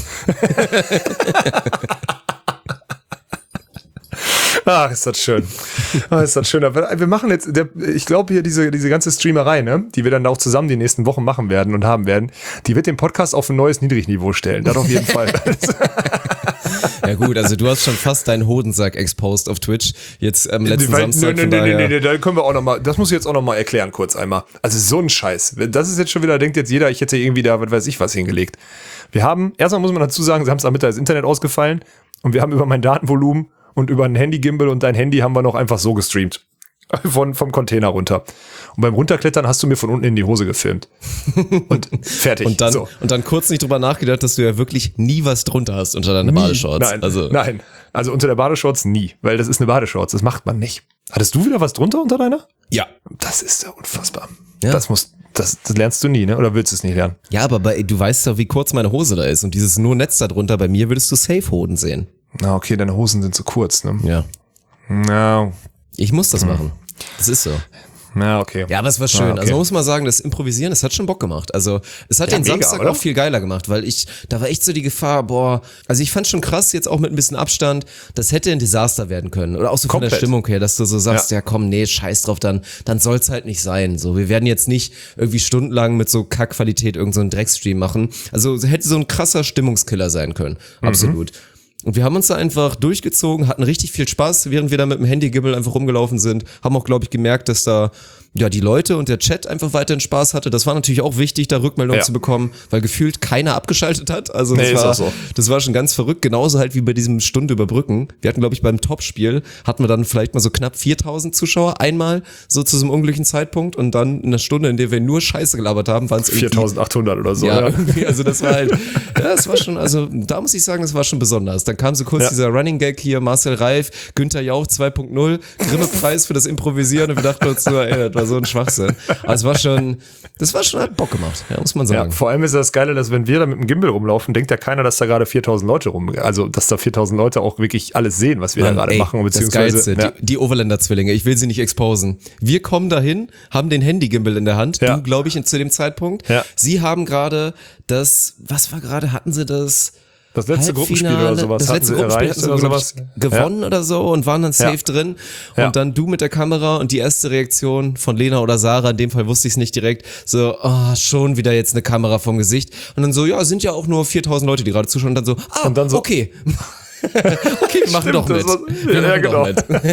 Ach, ist das schön. Ist das schön. Aber wir machen jetzt, ich glaube hier diese ganze Streamerei, ne, die wir dann auch zusammen die nächsten Wochen machen werden und haben werden, die wird den Podcast auf ein neues Niedrigniveau stellen. Das auf jeden Fall. Ja gut, also du hast schon fast deinen Hodensack exposed auf Twitch jetzt am letzten Samstag. Nee, da können wir auch nochmal, das muss ich jetzt auch nochmal erklären kurz einmal. Also so ein Scheiß. Das ist jetzt schon wieder, denkt jetzt jeder, ich hätte irgendwie da, was weiß ich was hingelegt. Erstmal muss man dazu sagen, Samstagmittag ist Internet ausgefallen und wir haben über mein Datenvolumen und über ein Handy-Gimbal und dein Handy haben wir noch einfach so gestreamt. Vom Container runter. Und beim Runterklettern hast du mir von unten in die Hose gefilmt. Und fertig. Und dann kurz nicht drüber nachgedacht, dass du ja wirklich nie was drunter hast unter deine Badeshorts. Nein. Also unter der Badeshorts nie. Weil das ist eine Badeshorts. Das macht man nicht. Hattest du wieder was drunter unter deiner? Ja. Das ist ja unfassbar. Ja. Das lernst du nie, ne? Oder willst du es nicht lernen? Ja, aber du weißt doch, wie kurz meine Hose da ist. Und dieses nur Netz da drunter, bei mir würdest du Safe-Hoden sehen. Na, okay, deine Hosen sind zu kurz, ne? Ja. Ja. Ich muss das machen. Das ist so. Ja, okay. Ja, aber es war schön. Also man muss mal sagen, das Improvisieren, das hat schon Bock gemacht. Also es hat den Samstag auch viel geiler gemacht, weil da war echt so die Gefahr, also ich fand schon krass, jetzt auch mit ein bisschen Abstand, das hätte ein Desaster werden können. Oder auch so von der Stimmung her, dass du so sagst, ja komm, nee, scheiß drauf, dann soll's halt nicht sein. So, wir werden jetzt nicht irgendwie stundenlang mit so Kackqualität irgend so einen Dreckstream machen. Also hätte so ein krasser Stimmungskiller sein können. Absolut. Und wir haben uns da einfach durchgezogen, hatten richtig viel Spaß, während wir da mit dem Handygibbel einfach rumgelaufen sind. Haben auch, glaube ich, gemerkt, dass da die Leute und der Chat einfach weiterhin Spaß hatte. Das war natürlich auch wichtig, da Rückmeldungen zu bekommen, weil gefühlt keiner abgeschaltet hat. Also das war schon ganz verrückt. Genauso halt wie bei diesem Stunde überbrücken. Wir hatten, glaube ich, beim Topspiel hatten wir dann vielleicht mal so knapp 4.000 Zuschauer einmal so zu so einem unglücklichen Zeitpunkt und dann in einer Stunde, in der wir nur Scheiße gelabert haben, waren es 4.800 oder so. Ja, irgendwie, also das war halt, das war schon, also da muss ich sagen, das war schon besonders. Dann kam so kurz dieser Running Gag hier, Marcel Reif, Günther Jauch 2.0, Grimme-Preis für das Improvisieren und wir dachten uns so, ey, das war so ein Schwachsinn. Aber das war schon, hat Bock gemacht, ja, muss man sagen. Ja, vor allem ist das Geile, dass wenn wir da mit dem Gimbal rumlaufen, denkt ja keiner, dass da gerade 4.000 Leute also dass da 4.000 Leute auch wirklich alles sehen, was wir da gerade machen. Beziehungsweise, das Geilste, die Overländer-Zwillinge, ich will sie nicht exposen. Wir kommen dahin, haben den Handy-Gimbal in der Hand, du, glaube ich, zu dem Zeitpunkt. Ja. Sie haben gerade hatten sie das... Das letzte Gruppenspiel oder sowas. Das letzte Gruppenspiel hatten sie oder sowas gewonnen oder so und waren dann safe drin. Und dann du mit der Kamera und die erste Reaktion von Lena oder Sarah, in dem Fall wusste ich es nicht direkt, so, schon wieder jetzt eine Kamera vom Gesicht. Und dann so, sind ja auch nur 4.000 Leute, die gerade zuschauen. Und dann so, okay. Okay, wir machen doch mit. Genau.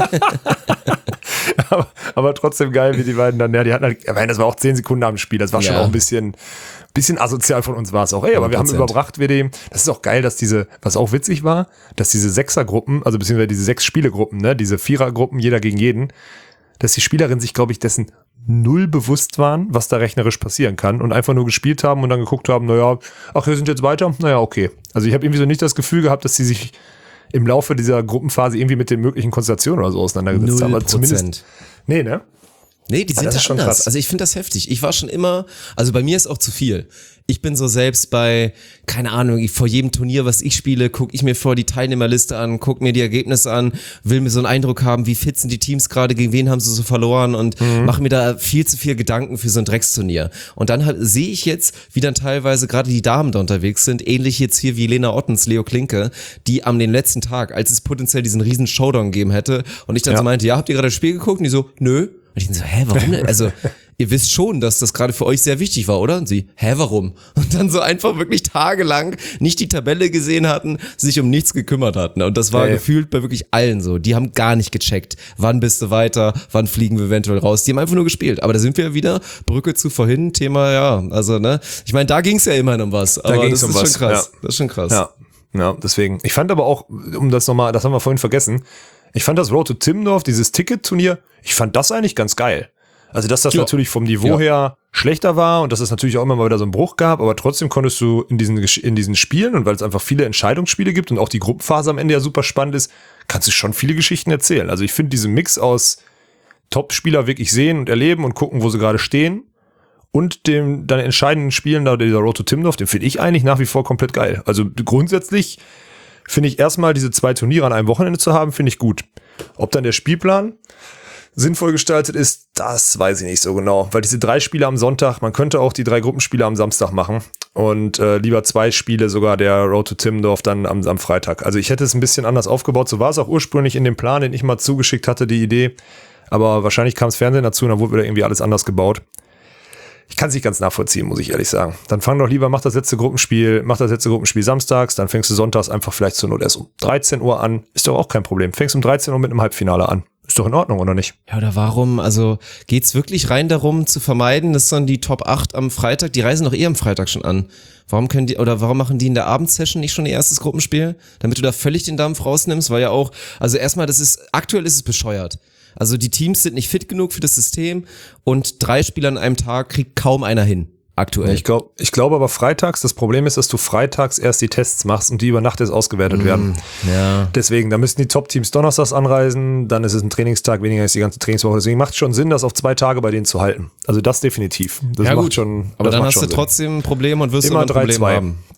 aber trotzdem geil, wie die beiden dann, die hatten halt, ich meine, das war auch 10 Sekunden am Spiel, das war schon auch ein bisschen asozial von uns war es auch. Aber wir haben überbracht, das ist auch geil, dass was auch witzig war, dass diese Sechsergruppen, also beziehungsweise diese 6 Spielegruppen, ne, diese Vierergruppen, jeder gegen jeden, dass die Spielerinnen sich, glaube ich, dessen null bewusst waren, was da rechnerisch passieren kann und einfach nur gespielt haben und dann geguckt haben, wir sind jetzt weiter, okay. Also ich habe irgendwie so nicht das Gefühl gehabt, dass sie sich im Laufe dieser Gruppenphase irgendwie mit den möglichen Konstellationen oder so auseinandergesetzt haben. Aber zumindest. Nee, ne? Nee, die sind da schon anders. Krass. Also ich finde das heftig. Ich war schon immer, also bei mir ist auch zu viel. Ich bin so selbst bei, keine Ahnung, vor jedem Turnier, was ich spiele, gucke ich mir die Teilnehmerliste an, gucke mir die Ergebnisse an, will mir so einen Eindruck haben, wie fit sind die Teams gerade, gegen wen haben sie so verloren und mache mir da viel zu viel Gedanken für so ein Drecksturnier. Und dann sehe ich jetzt, wie dann teilweise gerade die Damen da unterwegs sind, ähnlich jetzt hier wie Lena Ottens, Leo Klinke, die am den letzten Tag, als es potenziell diesen riesen Showdown gegeben hätte und ich dann so meinte, habt ihr gerade das Spiel geguckt? Und die so, nö. Und ich so, warum denn? Also, ihr wisst schon, dass das gerade für euch sehr wichtig war, oder? Und sie, warum? Und dann so einfach wirklich tagelang nicht die Tabelle gesehen hatten, sich um nichts gekümmert hatten. Und das war gefühlt bei wirklich allen so. Die haben gar nicht gecheckt. Wann bist du weiter? Wann fliegen wir eventuell raus? Die haben einfach nur gespielt. Aber da sind wir ja wieder, Brücke zu vorhin, Thema, also, ne? Ich meine, da ging's ja immerhin um was. Aber das ist schon krass. Ja. Das ist schon krass. Ja, deswegen. Ich fand aber auch, das haben wir vorhin vergessen, ich fand das Road to Timmendorf, dieses Ticket-Turnier, ich fand das eigentlich ganz geil. Also, dass das natürlich vom Niveau her schlechter war und dass es natürlich auch immer mal wieder so einen Bruch gab, aber trotzdem konntest du in diesen Spielen und weil es einfach viele Entscheidungsspiele gibt und auch die Gruppenphase am Ende ja super spannend ist, kannst du schon viele Geschichten erzählen. Also, ich finde diesen Mix aus Top-Spieler wirklich sehen und erleben und gucken, wo sie gerade stehen und dem dann entscheidenden Spielen da, dieser Road to Timmendorf, den finde ich eigentlich nach wie vor komplett geil. Also, grundsätzlich finde ich erstmal diese 2 Turniere an einem Wochenende zu haben, finde ich gut. Ob dann der Spielplan sinnvoll gestaltet ist, das weiß ich nicht so genau. Weil diese 3 Spiele am Sonntag, man könnte auch die 3 Gruppenspiele am Samstag machen und lieber 2 Spiele sogar der Road to Timmendorf dann am Freitag. Also ich hätte es ein bisschen anders aufgebaut. So war es auch ursprünglich in dem Plan, den ich mal zugeschickt hatte, die Idee. Aber wahrscheinlich kam das Fernsehen dazu und dann wurde wieder irgendwie alles anders gebaut. Ich kann es nicht ganz nachvollziehen, muss ich ehrlich sagen. Dann fang doch lieber, mach das letzte Gruppenspiel samstags, dann fängst du sonntags einfach vielleicht zur Not erst um 13 Uhr an. Ist doch auch kein Problem. Fängst um 13 Uhr mit einem Halbfinale an. Ist doch in Ordnung, oder nicht? Ja, oder warum? Also geht's wirklich rein darum, zu vermeiden, dass dann die Top 8 am Freitag, die reisen doch am Freitag schon an. Warum machen die in der Abendsession nicht schon ihr erstes Gruppenspiel? Damit du da völlig den Dampf rausnimmst, weil ja auch, also erstmal, aktuell ist es bescheuert. Also die Teams sind nicht fit genug für das System und 3 Spiele an einem Tag kriegt kaum einer hin. Aktuell. Ich glaube aber freitags, das Problem ist, dass du freitags erst die Tests machst und die über Nacht erst ausgewertet werden. Ja. Deswegen, da müssten die Top-Teams donnerstags anreisen, dann ist es ein Trainingstag, weniger als die ganze Trainingswoche. Deswegen macht es schon Sinn, das auf 2 Tage bei denen zu halten. Also das definitiv. Das ja macht gut, schon, aber das dann macht hast schon du Sinn. trotzdem ein Problem und wirst immer immer ein Problem haben.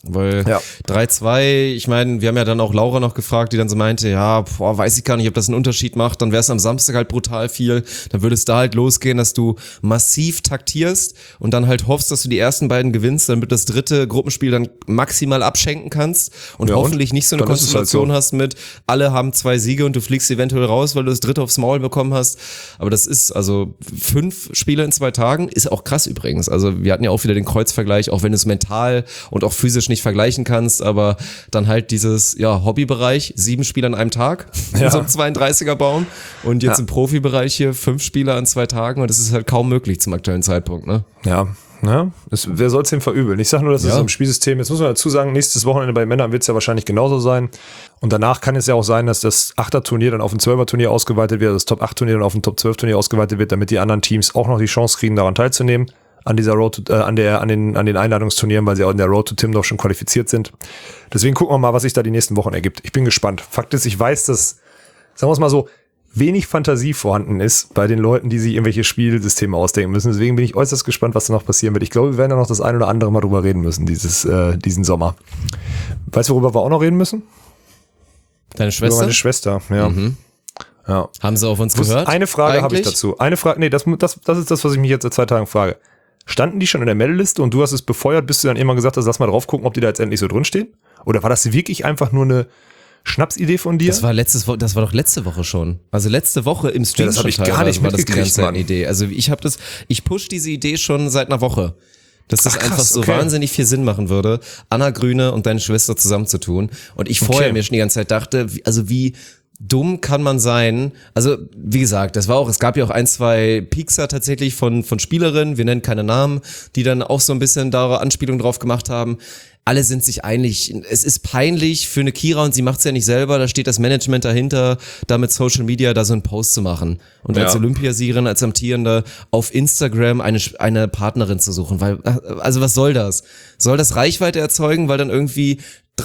Weil 3-2, ich meine, wir haben ja dann auch Laura noch gefragt, die dann so meinte, weiß ich gar nicht, ob das einen Unterschied macht, dann wäre es am Samstag halt brutal viel, dann würde es da halt losgehen, dass du massiv taktierst und dann halt hoffst, dass du die ersten beiden gewinnst, damit das dritte Gruppenspiel dann maximal abschenken kannst und hoffentlich nicht so eine Konstellation hast mit, alle haben 2 Siege und du fliegst eventuell raus, weil du das dritte aufs Maul bekommen hast, aber das ist, also 5 Spiele in 2 Tagen, ist auch krass übrigens, also wir hatten ja auch wieder den Kreuzvergleich, auch wenn du es mental und auch physisch nicht vergleichen kannst, aber dann halt dieses Hobbybereich, 7 Spiele an einem Tag in so einem 32er Baum und jetzt im Profibereich hier 5 Spiele an 2 Tagen und das ist halt kaum möglich zum aktuellen Zeitpunkt, ne? Ja, wer soll es dem verübeln? Ich sag nur, das ist so im Spielsystem, jetzt muss man dazu sagen, nächstes Wochenende bei Männern wird es ja wahrscheinlich genauso sein und danach kann es ja auch sein, dass das 8er-Turnier dann auf ein 12er-Turnier ausgeweitet wird, das Top-8-Turnier dann auf ein Top-12-Turnier ausgeweitet wird, damit die anderen Teams auch noch die Chance kriegen, daran teilzunehmen. An dieser Road to, an den Einladungsturnieren, weil sie auch in der Road to Timmendorf schon qualifiziert sind. Deswegen gucken wir mal, was sich da die nächsten Wochen ergibt. Ich bin gespannt. Fakt ist, ich weiß, dass, sagen wir es mal so, wenig Fantasie vorhanden ist bei den Leuten, die sich irgendwelche Spielsysteme ausdenken müssen. Deswegen bin ich äußerst gespannt, was da noch passieren wird. Ich glaube, wir werden da noch das ein oder andere Mal drüber reden müssen, diesen Sommer. Weißt du, worüber wir auch noch reden müssen? Deine Schwester? Über meine Schwester, ja. Mhm. Ja. Haben sie auf uns gehört? Eine Frage habe ich dazu. Eine Frage, das ist das, was ich mich jetzt seit 2 Tagen frage. Standen die schon in der Meldeliste und du hast es befeuert, bis du dann immer gesagt hast, lass mal drauf gucken, ob die da jetzt endlich so drin stehen? Oder war das wirklich einfach nur eine Schnapsidee von dir? Das war doch letzte Woche schon. Also letzte Woche im Stream das habe ich gar nicht mitgekriegt, Mann. Idee. Also ich push diese Idee schon seit einer Woche. Dass das einfach so wahnsinnig viel Sinn machen würde, Anna Grüne und deine Schwester zusammenzutun. Und ich vorher mir schon die ganze Zeit dachte, also wie dumm kann man sein? Also, wie gesagt, es gab ja auch 1, 2 Piekser tatsächlich von Spielerinnen, wir nennen keine Namen, die dann auch so ein bisschen da Anspielung drauf gemacht haben. Alle sind sich einig. Es ist peinlich für eine Kira und sie macht es ja nicht selber. Da steht das Management dahinter, da mit Social Media da so einen Post zu machen. Und als Olympiasiegerin, als Amtierende auf Instagram eine Partnerin zu suchen. Weil, also was soll das? Soll das Reichweite erzeugen, weil dann irgendwie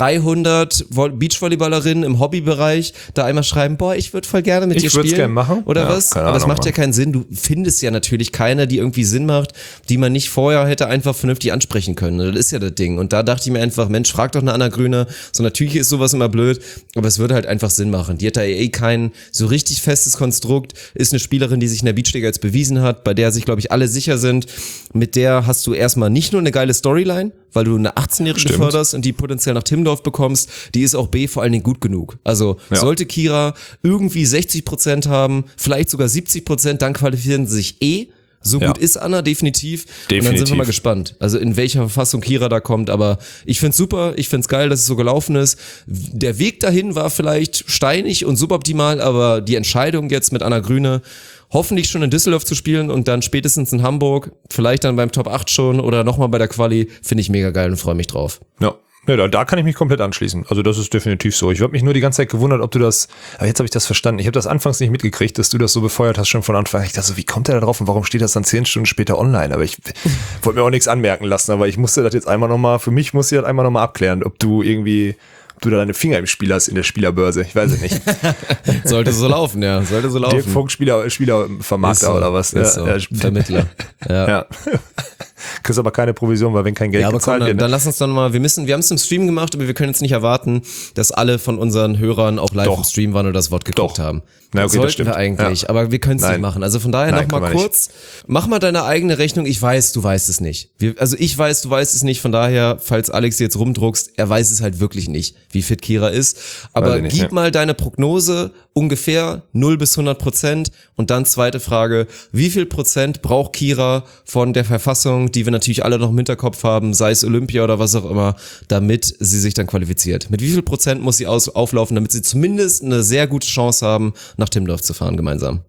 300 Beachvolleyballerinnen im Hobbybereich da einmal schreiben, ich würde voll gerne mit dir spielen. Ich würde es gerne machen. Oder was? Aber es macht ja keinen Sinn. Du findest ja natürlich keine, die irgendwie Sinn macht, die man nicht vorher hätte einfach vernünftig ansprechen können. Das ist ja das Ding. Und da dachte ich mir einfach, Mensch, frag doch eine Anna Grüne. So natürlich ist sowas immer blöd, aber es würde halt einfach Sinn machen. Die hat da kein so richtig festes Konstrukt, ist eine Spielerin, die sich in der Beachliga jetzt bewiesen hat, bei der sich, glaube ich, alle sicher sind. Mit der hast du erstmal nicht nur eine geile Storyline, weil du eine 18-Jährige förderst und die potenziell nach Timmendorf bekommst, die ist auch vor allen Dingen gut genug. Also sollte Kira irgendwie 60% haben, vielleicht sogar 70%, dann qualifizieren sie sich So gut ist Anna, definitiv. Und dann sind wir mal gespannt, also in welcher Verfassung Kira da kommt. Aber ich find's super, ich find's geil, dass es so gelaufen ist. Der Weg dahin war vielleicht steinig und suboptimal, aber die Entscheidung jetzt mit Anna Grüne, hoffentlich schon in Düsseldorf zu spielen und dann spätestens in Hamburg, vielleicht dann beim Top 8 schon oder nochmal bei der Quali, finde ich mega geil und freue mich drauf. Ja, da kann ich mich komplett anschließen. Also das ist definitiv so. Ich habe mich nur die ganze Zeit gewundert, ob du das, aber jetzt habe ich das verstanden. Ich habe das anfangs nicht mitgekriegt, dass du das so befeuert hast schon von Anfang. Ich dachte so, wie kommt der da drauf und warum steht das dann 10 Stunden später online? Aber ich wollte mir auch nichts anmerken lassen, aber ich musste das jetzt einmal nochmal, für mich musste ich das einmal nochmal abklären, ob du da deine Finger im Spiel hast in der Spielerbörse. Ich weiß es nicht. Sollte so laufen, ja. Sollte so laufen. Dirk Funk, Spielervermarkter oder was? Ist so. Vermittler. Ja. Kriegst aber keine Provision, weil wenn kein Geld gezahlt wird. Dann lass uns dann mal, wir haben es im Stream gemacht, aber wir können jetzt nicht erwarten, dass alle von unseren Hörern auch live im Stream waren oder das Wort geguckt haben. Na, okay, das sollten wir eigentlich, aber wir können es nicht machen. Also von daher nochmal kurz, mach mal deine eigene Rechnung. Ich weiß, du weißt es nicht. Ich weiß, du weißt es nicht. Von daher, falls Alex jetzt rumdruckst, er weiß es halt wirklich nicht, wie fit Kira ist. Aber gib mal deine Prognose, ungefähr 0-100%. Und dann zweite Frage, wie viel Prozent braucht Kira von der Verfassung, die wir natürlich alle noch im Hinterkopf haben, sei es Olympia oder was auch immer, damit sie sich dann qualifiziert? Mit wie viel Prozent muss sie auflaufen, damit sie zumindest eine sehr gute Chance haben, nach Timmendorf zu fahren gemeinsam?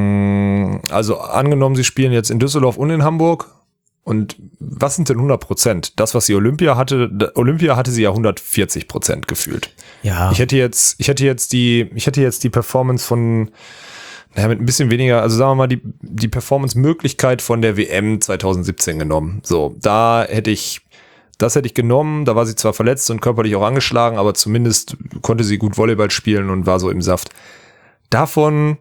Also angenommen, sie spielen jetzt in Düsseldorf und in Hamburg. Und was sind denn 100%? Das, was sie Olympia hatte sie ja 140% gefühlt. Ja. Ich hätte jetzt die Performance von, mit ein bisschen weniger, also sagen wir mal, die Performance-Möglichkeit von der WM 2017 genommen. So, das hätte ich genommen, da war sie zwar verletzt und körperlich auch angeschlagen, aber zumindest konnte sie gut Volleyball spielen und war so im Saft. Davon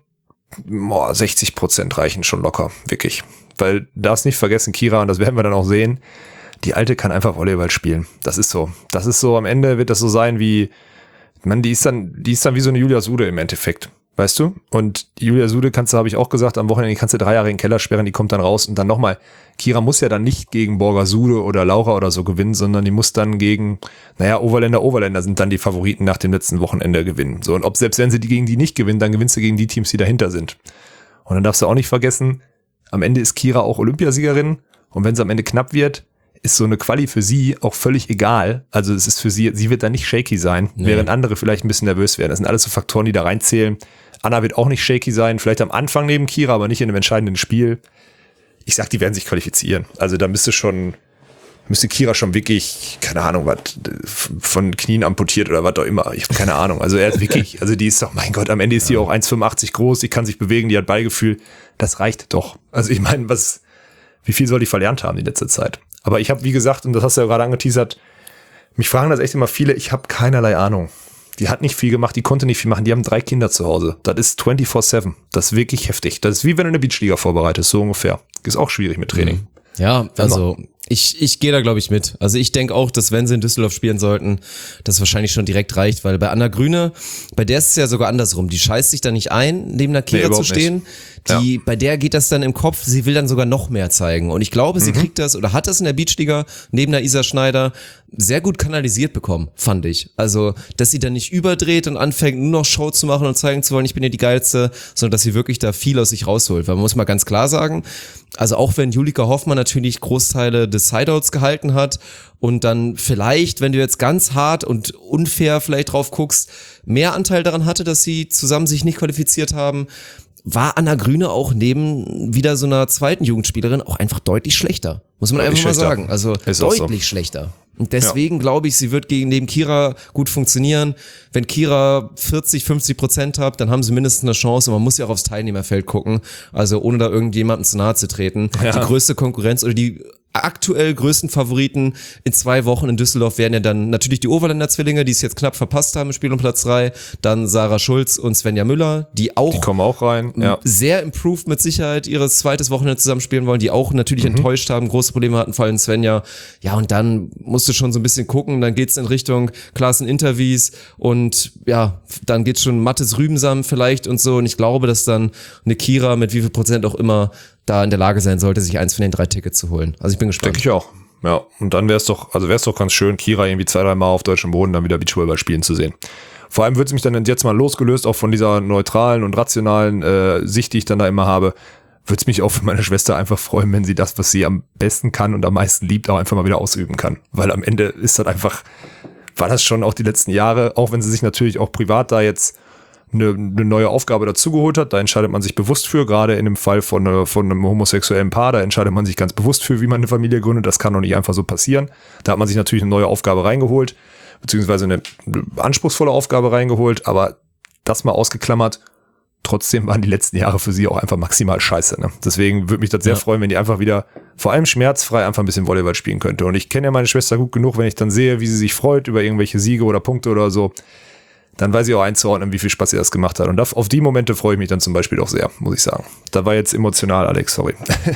60% reichen schon locker, wirklich. Weil, darfst nicht vergessen, Kira, und das werden wir dann auch sehen, die Alte kann einfach Volleyball spielen. Das ist so. Am Ende wird das so sein wie, die ist dann wie so eine Julia Sude im Endeffekt. Weißt du? Und Julia Sude habe ich auch gesagt, am Wochenende kannst du 3 Jahre in den Keller sperren, die kommt dann raus und dann nochmal. Kira muss ja dann nicht gegen Borger Sude oder Laura oder so gewinnen, sondern die muss dann gegen, Overländer sind dann die Favoriten nach dem letzten Wochenende gewinnen. So, und selbst wenn sie gegen die nicht gewinnen, dann gewinnst du gegen die Teams, die dahinter sind. Und dann darfst du auch nicht vergessen, am Ende ist Kira auch Olympiasiegerin und wenn es am Ende knapp wird, ist so eine Quali für sie auch völlig egal. Also es ist für sie wird da nicht shaky sein, während andere vielleicht ein bisschen nervös werden. Das sind alles so Faktoren, die da reinzählen. Anna wird auch nicht shaky sein, vielleicht am Anfang neben Kira, aber nicht in einem entscheidenden Spiel. Ich sag, die werden sich qualifizieren. Also da müsste Kira schon wirklich, keine Ahnung, was von Knien amputiert oder was auch immer. Ich habe keine Ahnung. Also er ist wirklich, die ist doch, mein Gott, am Ende ist die auch 1,85 groß, die kann sich bewegen, die hat Ballgefühl. Das reicht doch. Also ich meine, wie viel soll die verlernt haben die letzte Zeit? Aber ich habe, wie gesagt, und das hast du ja gerade angeteasert, mich fragen das echt immer viele, ich habe keinerlei Ahnung. Die hat nicht viel gemacht, die konnte nicht viel machen, die haben 3 Kinder zu Hause. Das ist 24/7. Das ist wirklich heftig. Das ist wie wenn du eine Beachliga vorbereitest, so ungefähr. Ist auch schwierig mit Training. Ja, also ich gehe da, glaube ich, mit. Also ich denke auch, dass wenn sie in Düsseldorf spielen sollten, das wahrscheinlich schon direkt reicht, weil bei Anna Grüne, bei der ist es ja sogar andersrum. Die scheißt sich da nicht ein, neben der Kira zu stehen. Bei der geht das dann im Kopf, sie will dann sogar noch mehr zeigen. Und ich glaube, sie kriegt das oder hat das in der Beachliga neben der Isa Schneider sehr gut kanalisiert bekommen, fand ich. Also, dass sie dann nicht überdreht und anfängt, nur noch Show zu machen und zeigen zu wollen, ich bin ja die Geilste, sondern dass sie wirklich da viel aus sich rausholt. Weil man muss mal ganz klar sagen, also auch wenn Julika Hoffmann natürlich Großteile des Sideouts gehalten hat und dann vielleicht, wenn du jetzt ganz hart und unfair vielleicht drauf guckst, mehr Anteil daran hatte, dass sie zusammen sich nicht qualifiziert haben, war Anna Grüne auch neben wieder so einer zweiten Jugendspielerin auch einfach deutlich schlechter. Muss man einfach mal sagen. Also deutlich schlechter. Und deswegen glaube ich, sie wird neben Kira gut funktionieren. Wenn Kira 40-50% hat, dann haben sie mindestens eine Chance und man muss ja auch aufs Teilnehmerfeld gucken. Also ohne da irgendjemandem zu nahe zu treten. Ja. Die größte Konkurrenz oder die aktuell größten Favoriten in 2 Wochen in Düsseldorf werden ja dann natürlich die Overländer Zwillinge, die es jetzt knapp verpasst haben im Spiel um Platz 3, dann Sarah Schulz und Svenja Müller, die kommen auch rein, sehr improved mit Sicherheit ihres zweites Wochenende zusammen spielen wollen, die auch natürlich enttäuscht haben, große Probleme hatten, vor allem Svenja. Ja, und dann musst du schon so ein bisschen gucken, dann geht's in Richtung Klassen Interviews und ja, dann geht's schon Mathis Rübensam vielleicht und so und ich glaube, dass dann eine Kira mit wie viel Prozent auch immer da in der Lage sein sollte, sich eins von den 3 Tickets zu holen. Also ich bin gespannt. Denke ich auch. Ja, und dann wäre es doch ganz schön, Kira irgendwie 2-3 Mal auf deutschem Boden dann wieder Beachvolleyball spielen zu sehen. Vor allem würde es mich dann jetzt mal losgelöst, auch von dieser neutralen und rationalen Sicht, die ich dann da immer habe, würde es mich auch für meine Schwester einfach freuen, wenn sie das, was sie am besten kann und am meisten liebt, auch einfach mal wieder ausüben kann. Weil am Ende ist das einfach, war das schon auch die letzten Jahre, auch wenn sie sich natürlich auch privat da jetzt eine neue Aufgabe dazugeholt hat, da entscheidet man sich bewusst für, gerade in dem Fall von einem homosexuellen Paar, da entscheidet man sich ganz bewusst für, wie man eine Familie gründet, das kann doch nicht einfach so passieren. Da hat man sich natürlich eine neue Aufgabe reingeholt, beziehungsweise eine anspruchsvolle Aufgabe reingeholt, aber das mal ausgeklammert, trotzdem waren die letzten Jahre für sie auch einfach maximal scheiße. Ne? Deswegen würde mich das sehr freuen, wenn die einfach wieder, vor allem schmerzfrei, einfach ein bisschen Volleyball spielen könnte. Und ich kenne ja meine Schwester gut genug, wenn ich dann sehe, wie sie sich freut über irgendwelche Siege oder Punkte oder so, dann weiß ich auch einzuordnen, wie viel Spaß ihr das gemacht hat. Und auf die Momente freue ich mich dann zum Beispiel auch sehr, muss ich sagen. Da war jetzt emotional, Alex, sorry.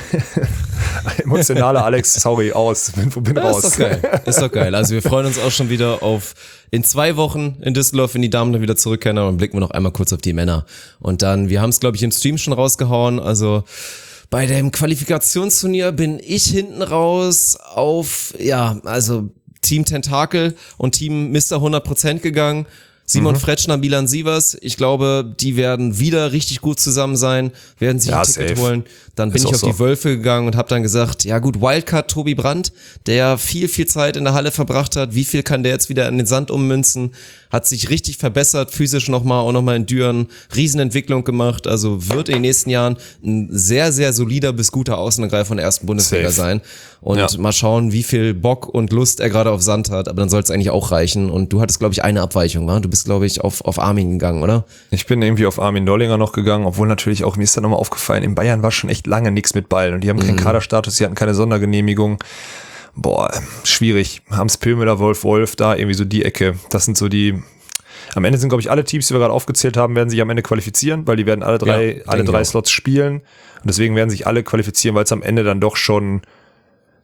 Emotionaler Alex, sorry, bin raus. Ist doch geil. Ist doch geil. Also wir freuen uns auch schon wieder auf in 2 Wochen in Düsseldorf, wenn die Damen dann wieder zurückkehren. Und blicken wir noch einmal kurz auf die Männer. Und dann, wir haben es, glaube ich, im Stream schon rausgehauen. Also bei dem Qualifikationsturnier bin ich hinten raus auf, also Team Tentakel und Team Mr. 100% gegangen. Simon Fretschner, Milan Sievers, ich glaube, die werden wieder richtig gut zusammen sein, werden sich ein Ticket holen. Dann bin ich auf die Wölfe gegangen und habe dann gesagt, ja gut, Wildcard Tobi Brandt, der viel Zeit in der Halle verbracht hat, wie viel kann der jetzt wieder in den Sand ummünzen, hat sich richtig verbessert, physisch auch nochmal in Düren, Riesenentwicklung gemacht, also wird in den nächsten Jahren ein sehr, sehr solider bis guter Außenangreifer von der ersten Bundesliga sein und mal schauen, wie viel Bock und Lust er gerade auf Sand hat, aber dann soll es eigentlich auch reichen und du hattest, glaube ich, eine Abweichung, wa? Du bist, glaube ich, auf Armin gegangen, oder? Ich bin irgendwie auf Armin Dollinger noch gegangen, obwohl natürlich auch, mir ist dann nochmal aufgefallen, in Bayern war schon echt lange nichts mit Ball und die haben keinen Kaderstatus, die hatten keine Sondergenehmigung. Boah, schwierig. Hans Pömüller, Wolf, da irgendwie so die Ecke. Das sind so die, am Ende sind, glaube ich, alle Teams, die wir gerade aufgezählt haben, werden sich am Ende qualifizieren, weil die werden alle drei Slots spielen und deswegen werden sich alle qualifizieren, weil es am Ende dann doch schon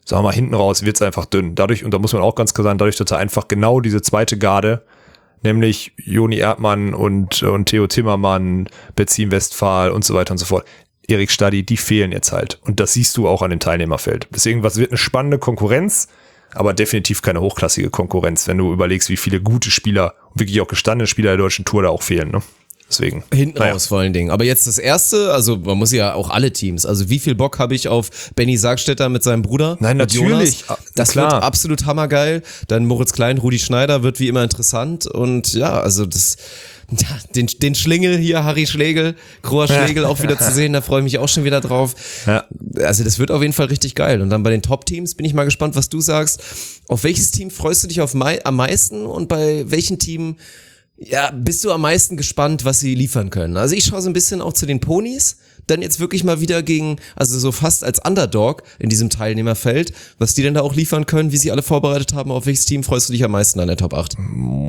sagen wir mal, hinten raus wird's einfach dünn. Dadurch, und da muss man auch ganz klar sagen, dadurch, dass er einfach genau diese zweite Garde, nämlich Joni Erdmann und Theo Timmermann, Betzin Westphal und so weiter und so fort, Erik Stadi, die fehlen jetzt halt. Und das siehst du auch an dem Teilnehmerfeld. Deswegen, was wird eine spannende Konkurrenz, aber definitiv keine hochklassige Konkurrenz, wenn du überlegst, wie viele gute Spieler, wirklich auch gestandene Spieler der deutschen Tour da auch fehlen, ne? Deswegen. Hinten raus vor allen Dingen. Aber jetzt das Erste, also man muss ja auch alle Teams, also wie viel Bock habe ich auf Benny Sargstetter mit seinem Bruder? Nein, natürlich. Jonas? Das klar. Wird absolut hammergeil. Dann Moritz Klein, Rudi Schneider wird wie immer interessant und ja, also das... Ja, den Schlingel hier, Harry Schlegel, Kroa Schlegel auch wieder zu sehen, da freue ich mich auch schon wieder drauf. Ja. Also das wird auf jeden Fall richtig geil. Und dann bei den Top-Teams bin ich mal gespannt, was du sagst. Auf welches Team freust du dich am meisten und bei welchem Team bist du am meisten gespannt, was sie liefern können? Also ich schaue so ein bisschen auch zu den Ponys, dann jetzt wirklich mal wieder gegen, also so fast als Underdog in diesem Teilnehmerfeld, was die denn da auch liefern können, wie sie alle vorbereitet haben. Auf welches Team freust du dich am meisten an der Top 8?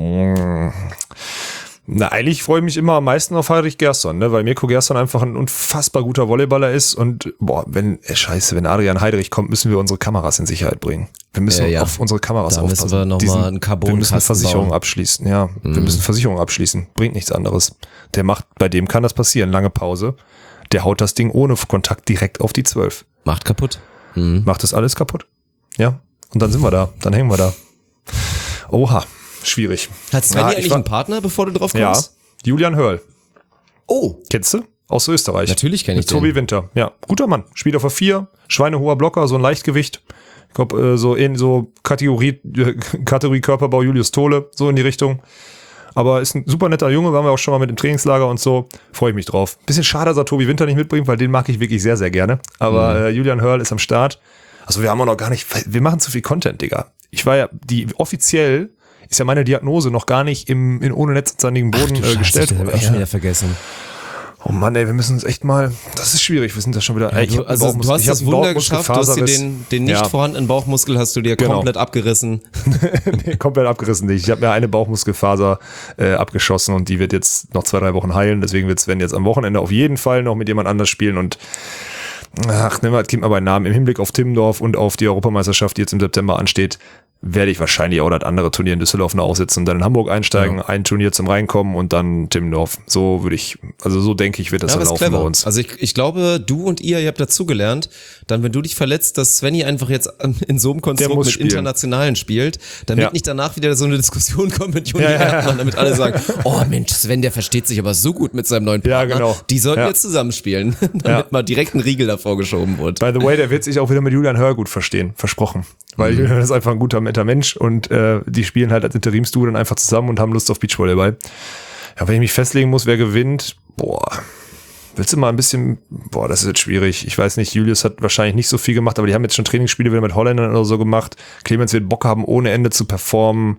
Na, eigentlich freue ich mich immer am meisten auf Heinrich Gerson, ne, weil Mirko Gerson einfach ein unfassbar guter Volleyballer ist und wenn Adrian Heidrich kommt, müssen wir unsere Kameras in Sicherheit bringen. Wir müssen auf unsere Kameras aufpassen. Da müssen wir nochmal einen Carbon-Kasten Wir müssen Versicherungen abschließen, ja. Wir müssen Versicherungen abschließen. Bringt nichts anderes. Bei dem kann das passieren. Lange Pause. Der haut das Ding ohne Kontakt direkt auf die 12. Macht kaputt. Macht das alles kaputt. Ja. Und dann sind wir da. Dann hängen wir da. Oha. Schwierig. Hat Svenny eigentlich einen Partner, bevor du drauf kommst? Ja, Julian Hörl. Oh. Kennst du? Aus Österreich. Natürlich kenne ich den. Tobi Winter. Ja, guter Mann. Spielt auf der 4, schweinehoher Blocker, so ein Leichtgewicht. Ich glaube, so Kategorie Körperbau Julius Tole, so in die Richtung. Aber ist ein super netter Junge, waren wir auch schon mal mit im Trainingslager und so. Freue ich mich drauf. Bisschen schade, dass er Tobi Winter nicht mitbringt, weil den mag ich wirklich sehr, sehr gerne. Aber Julian Hörl ist am Start. Also wir haben auch noch gar nicht, wir machen zu viel Content, Digga. Offiziell ist ja meine Diagnose noch gar nicht in ohne Netz und sandigen Boden gestellt worden. Ich schon wieder vergessen. Oh Mann, wir müssen uns echt mal, das ist schwierig, wir sind da schon wieder. Ja, du hast das Wunder geschafft, du hast dir den nicht vorhandenen Bauchmuskel hast du dir komplett abgerissen. Nee, komplett abgerissen nicht. Ich habe mir eine Bauchmuskelfaser abgeschossen und die wird jetzt noch 2-3 Wochen heilen, deswegen wird Sven jetzt am Wochenende auf jeden Fall noch mit jemand anders spielen und gib mal beim Namen, im Hinblick auf Timmendorf und auf die Europameisterschaft, die jetzt im September ansteht, werde ich wahrscheinlich auch das andere Turnier in Düsseldorf noch aussetzen und dann in Hamburg einsteigen, ein Turnier zum Reinkommen und dann Timmendorf. So denke ich, wird das dann laufen bei uns. Also ich glaube, du und ihr habt dazugelernt, dann wenn du dich verletzt, dass Svenny einfach jetzt in so einem Konstrukt mit Internationalen spielt, damit nicht danach wieder so eine Diskussion kommt mit Juni Erdmann, damit alle sagen, oh Mensch, Sven, der versteht sich aber so gut mit seinem neuen Partner. Ja, genau. Die sollten jetzt zusammenspielen, damit mal direkt ein Riegel davor geschoben wird. By the way, der wird sich auch wieder mit Julian Hörl gut verstehen, versprochen. Weil Julian ist einfach ein guter Mensch und die spielen halt als Interimsduo dann einfach zusammen und haben Lust auf Beachvolleyball. Ja, wenn ich mich festlegen muss, wer gewinnt, willst du mal ein bisschen, das ist jetzt schwierig. Ich weiß nicht, Julius hat wahrscheinlich nicht so viel gemacht, aber die haben jetzt schon Trainingsspiele wieder mit Holländern oder so gemacht. Clemens wird Bock haben, ohne Ende zu performen.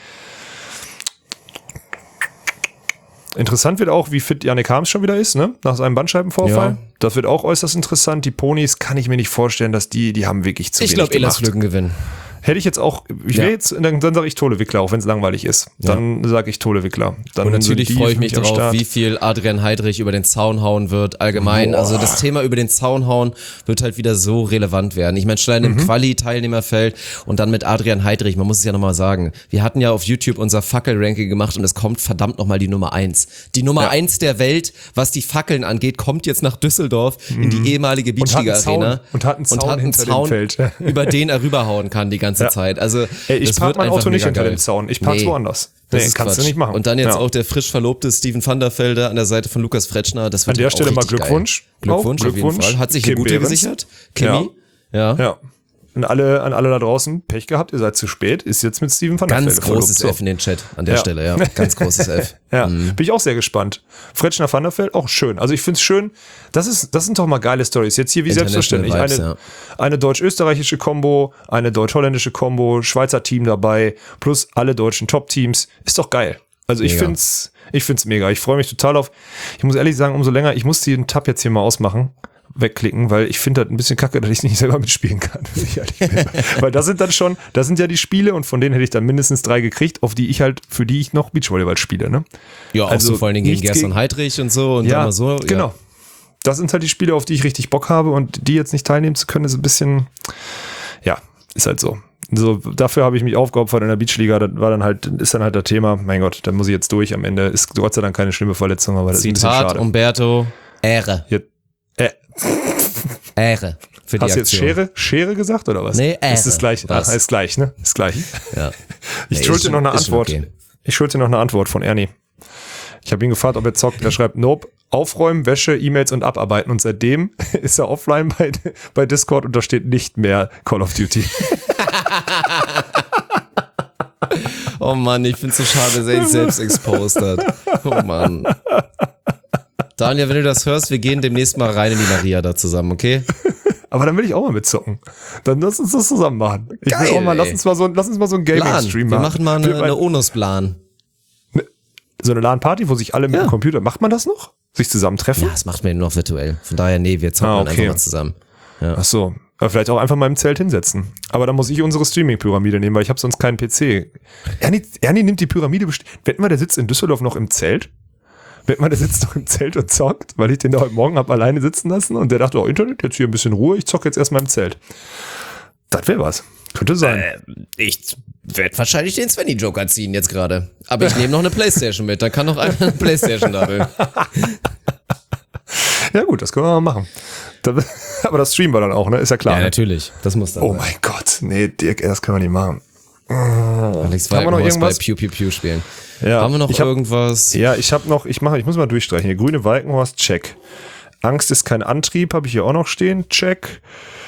Interessant wird auch, wie fit Yannick Harms schon wieder ist, ne? Nach seinem Bandscheibenvorfall. Ja. Das wird auch äußerst interessant. Die Ponys kann ich mir nicht vorstellen, dass die haben wirklich zu wenig gemacht. Ich glaube, Elas Lücken gewinnen. Hätte ich jetzt auch, dann sage ich Tole Wickler, auch wenn es langweilig ist. Dann sage ich Tole Wickler. Dann und natürlich freue ich mich darauf, wie viel Adrian Heidrich über den Zaun hauen wird, allgemein. Also das Thema über den Zaun hauen wird halt wieder so relevant werden. Ich meine, schon im Quali-Teilnehmerfeld und dann mit Adrian Heidrich, man muss es ja nochmal sagen, wir hatten ja auf YouTube unser Fackel-Ranking gemacht und es kommt verdammt nochmal die Nummer 1. Die Nummer 1 der Welt, was die Fackeln angeht, kommt jetzt nach Düsseldorf in die ehemalige Beachliga-Arena. Und hat einen Zaun hinter dem Feld. Über den er rüberhauen kann die ganze Zeit. Also ich park mein Auto nicht hinter dem Zaun, ich park's woanders. Das kannst du nicht machen. Und dann jetzt auch der frisch verlobte Steven van der Velde an der Seite von Lukas Fretschner. Das wird an der Stelle mal Glückwunsch. Glückwunsch auf jeden Fall. Hat sich eine gute gesichert. Kimi. Ja. Und an alle da draußen, Pech gehabt, ihr seid zu spät, ist jetzt mit Steven van der Velde. Ganz großes F in den Chat an der Stelle, ja. Ganz großes F. Bin ich auch sehr gespannt. Fretschner van der Velde, auch schön. Also ich find's schön, das sind doch mal geile Stories. Jetzt hier wie selbstverständlich eine deutsch-österreichische Kombo, eine deutsch-holländische Kombo, Schweizer Team dabei, plus alle deutschen Top-Teams. Ist doch geil. Also ich find's mega. Ich freue mich total auf, ich muss ehrlich sagen, umso länger, ich muss den Tab jetzt hier mal wegklicken, weil ich finde das ein bisschen kacke, dass ich nicht selber mitspielen kann. Weil das sind ja die Spiele und von denen hätte ich dann mindestens 3 gekriegt, für die ich noch Beachvolleyball spiele, ne? Ja, also auch so vor allen Dingen gegen Gerson Heidrich und so und dann mal so. Genau. Das sind halt die Spiele, auf die ich richtig Bock habe und die jetzt nicht teilnehmen zu können, ist ein bisschen, Ist halt so. So, dafür habe ich mich aufgeopfert in der Beachliga, ist dann halt das Thema, mein Gott, dann muss ich jetzt durch am Ende. Ist Gott sei Dank keine schlimme Verletzung, aber das ist ein bisschen schade. Umberto, Ehre. Ehre für die Hast du jetzt Schere gesagt oder was? Nee, Ehre. Ist das gleich? Was? Ist gleich, ne? Ist gleich. Ja. Ich schulde noch eine Antwort. Okay. Ich schulde noch eine Antwort von Ernie. Ich habe ihn gefragt, ob er zockt. Er schreibt, nope, aufräumen, Wäsche, E-Mails und abarbeiten. Und seitdem ist er offline bei Discord und da steht nicht mehr Call of Duty. Oh Mann, ich find's so schade, dass er sich selbst exposed hat. Oh Mann. Daniel, wenn du das hörst, wir gehen demnächst mal rein in die Maria da zusammen, okay? Aber dann will ich auch mal mitzocken. Dann lass uns das zusammen machen. Geil, will auch mal, lass uns mal so ein Gaming-Stream machen. Wir machen mal eine Onus-Plan. So eine LAN-Party, wo sich alle mit dem Computer, macht man das noch? Sich zusammentreffen? Ja, das macht man nur noch virtuell. Von daher, nee, wir zocken einfach mal zusammen. Ja. Ach so. Aber vielleicht auch einfach mal im Zelt hinsetzen. Aber dann muss ich unsere Streaming-Pyramide nehmen, weil ich habe sonst keinen PC. Ernie nimmt die Pyramide Wetten wir, der sitzt in Düsseldorf noch im Zelt? Wetten wir, der sitzt noch im Zelt und zockt, weil ich den da heute Morgen hab alleine sitzen lassen und der dachte, oh, Internet, jetzt hier ein bisschen Ruhe, ich zocke jetzt erstmal im Zelt. Das wäre was. Könnte sein. Ich werde wahrscheinlich den Svenny-Joker ziehen jetzt gerade. Aber ich nehme noch eine Playstation mit, dann kann noch einer eine Playstation da will. Ja gut, das können wir mal machen. Aber das streamen wir dann auch, ne? Ist ja klar. Ja, natürlich. Das muss dann sein. Mein Gott. Nee, Dirk, das können wir nicht machen. Alex, haben wir noch irgendwas? Bei Pew Pew Pew spielen. Ja, haben wir noch irgendwas? Ja, ich muss mal durchstreichen. Hier, Grüne Walkenhorst, check. Angst ist kein Antrieb, habe ich hier auch noch stehen, check.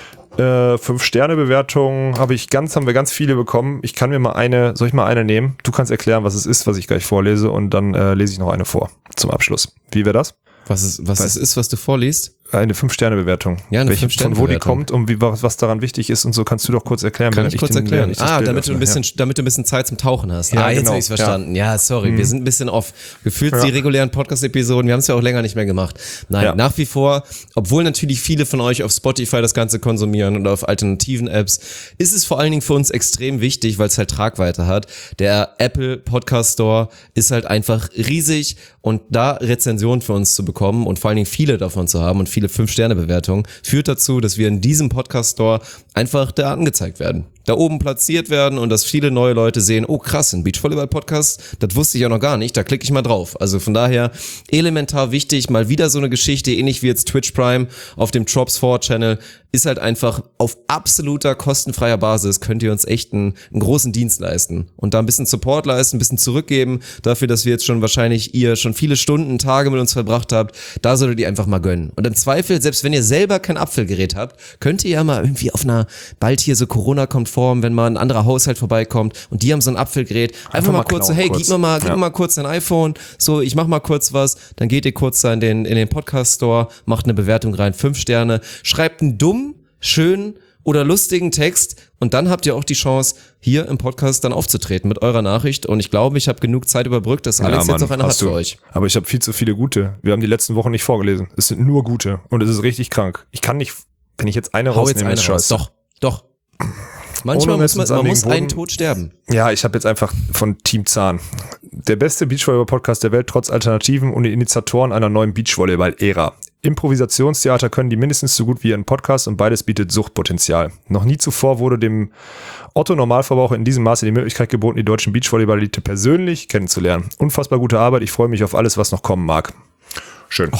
5-Sterne-Bewertungen haben wir ganz viele bekommen. Ich kann mir mal soll ich mal eine nehmen? Du kannst erklären, was es ist, was ich gleich vorlese und dann lese ich noch eine vor zum Abschluss. Wie wäre das? Was es ist, was du vorliest? Eine 5-Sterne-Bewertung. Ja, eine 5-Sterne-Bewertung. Von wo die kommt und was daran wichtig ist und so, kannst du doch kurz erklären. Kann ich kurz erklären? Damit du ein bisschen Zeit zum Tauchen hast. Ja, jetzt habe ich es verstanden. Ja, sorry, wir sind ein bisschen off. Gefühlt die regulären Podcast-Episoden, wir haben es ja auch länger nicht mehr gemacht. Nein, nach wie vor, obwohl natürlich viele von euch auf Spotify das Ganze konsumieren und auf alternativen Apps, ist es vor allen Dingen für uns extrem wichtig, weil es halt Tragweite hat. Der Apple Podcast Store ist halt einfach riesig und da Rezensionen für uns zu bekommen und vor allen Dingen viele davon zu haben und viele 5-Sterne-Bewertungen, führt dazu, dass wir in diesem Podcast-Store einfach da angezeigt werden. Da oben platziert werden und dass viele neue Leute sehen, oh krass, ein Beachvolleyball-Podcast, das wusste ich ja noch gar nicht, da klicke ich mal drauf. Also von daher elementar wichtig, mal wieder so eine Geschichte, ähnlich wie jetzt Twitch Prime auf dem Drops 4 Channel, ist halt einfach auf absoluter kostenfreier Basis, könnt ihr uns echt einen großen Dienst leisten und da ein bisschen Support leisten, ein bisschen zurückgeben, dafür, dass wir jetzt ihr schon viele Stunden, Tage mit uns verbracht habt, da solltet ihr einfach mal gönnen. Und im Zweifel, selbst wenn ihr selber kein Apfelgerät habt, könnt ihr ja mal irgendwie auf einer, bald hier so Corona kommt vor, wenn mal ein anderer Haushalt vorbeikommt und die haben so ein Apfelgerät, einfach mal kurz so, hey, gib mir mal kurz dein iPhone, so, ich mach mal kurz was, dann geht ihr kurz da in den Podcast-Store, macht eine Bewertung rein, 5 Sterne, schreibt einen dummen, schönen oder lustigen Text und dann habt ihr auch die Chance, hier im Podcast dann aufzutreten mit eurer Nachricht und ich glaube, ich habe genug Zeit überbrückt, dass Alex jetzt noch eine hat für euch. Aber ich habe viel zu viele gute. Wir haben die letzten Wochen nicht vorgelesen. Es sind nur gute und es ist richtig krank. Ich kann nicht, wenn ich jetzt eine rausnehme, ist scheiße. Doch. Manchmal muss man einen Tod sterben. Ja, ich habe jetzt einfach von Team Zahn. Der beste Beachvolleyball-Podcast der Welt, trotz Alternativen und die Initiatoren einer neuen Beachvolleyball-Ära. Improvisationstheater können die mindestens so gut wie ein Podcast und beides bietet Suchtpotenzial. Noch nie zuvor wurde dem Otto-Normalverbraucher in diesem Maße die Möglichkeit geboten, die deutschen Beachvolleyball-Elite persönlich kennenzulernen. Unfassbar gute Arbeit, ich freue mich auf alles, was noch kommen mag. Schön.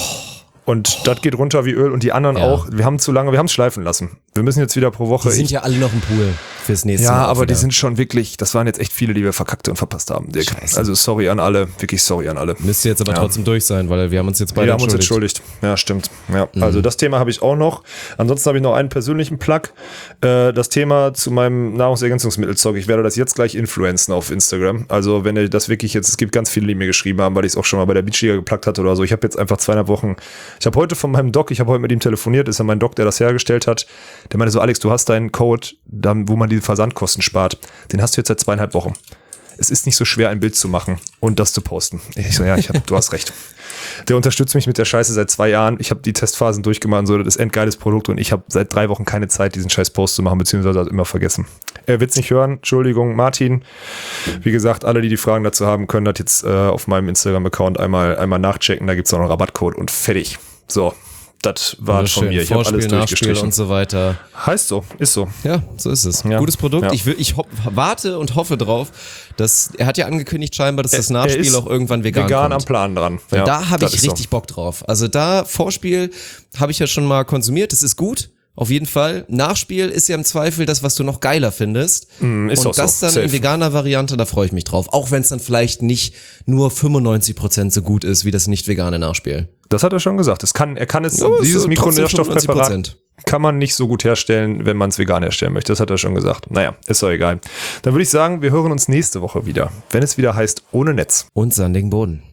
Und das geht runter wie Öl und die anderen auch. Wir haben es schleifen lassen. Wir müssen jetzt wieder pro Woche. Die sind ja alle noch im Pool fürs nächste Mal. Ja, aber die sind schon wirklich, das waren jetzt echt viele, die wir verkackt und verpasst haben, Dirk. Scheiße. Also sorry an alle, wirklich sorry an alle. Müsste jetzt aber trotzdem durch sein, weil wir haben uns jetzt beide entschuldigt. Ja, stimmt. Ja. Also das Thema habe ich auch noch. Ansonsten habe ich noch einen persönlichen Plug. Das Thema zu meinem Nahrungsergänzungsmittelzeug. Ich werde das jetzt gleich influenzen auf Instagram. Also wenn ihr das wirklich jetzt, es gibt ganz viele, die mir geschrieben haben, weil ich es auch schon mal bei der Beachliga geplagt hatte oder so. Ich habe jetzt einfach 2,5 Wochen, ich habe heute von meinem Doc, mit ihm telefoniert, ist ja mein Doc, der das hergestellt hat. Der meinte so, Alex, du hast deinen Code, wo man die Versandkosten spart. Den hast du jetzt seit 2,5 Wochen. Es ist nicht so schwer, ein Bild zu machen und das zu posten. Ich so, ja, du hast recht. Der unterstützt mich mit der Scheiße seit 2 Jahren. Ich habe die Testphasen durchgemacht und so, das ist ein endgeiles Produkt und ich habe seit 3 Wochen keine Zeit, diesen scheiß Post zu machen, beziehungsweise immer vergessen. Er wird es nicht hören. Entschuldigung, Martin. Wie gesagt, alle, die Fragen dazu haben, können das jetzt auf meinem Instagram-Account einmal nachchecken. Da gibt es auch noch einen Rabattcode und fertig. So, Das war von mir. Ich habe alles durchgestrichen. Und so weiter. Heißt so, ist so. Ja, so ist es. Ja. Gutes Produkt. Ja. Ich warte und hoffe drauf, dass er hat ja angekündigt scheinbar, dass das Nachspiel auch irgendwann vegan kommt. Am Plan dran. Ja, da habe ich richtig Bock drauf. Also da Vorspiel habe ich ja schon mal konsumiert. Das ist gut. Auf jeden Fall. Nachspiel ist ja im Zweifel das, was du noch geiler findest. Ist und auch das so. dann Safe. in veganer Variante, da freue ich mich drauf. Auch wenn es dann vielleicht nicht nur 95% so gut ist wie das nicht vegane Nachspiel. Das hat er schon gesagt. Er kann es, dieses Mikronährstoffpräparat kann man nicht so gut herstellen, wenn man es vegan herstellen möchte. Das hat er schon gesagt. Naja, ist doch egal. Dann würde ich sagen, wir hören uns nächste Woche wieder, wenn es wieder heißt Ohne Netz. Und sandigen Boden.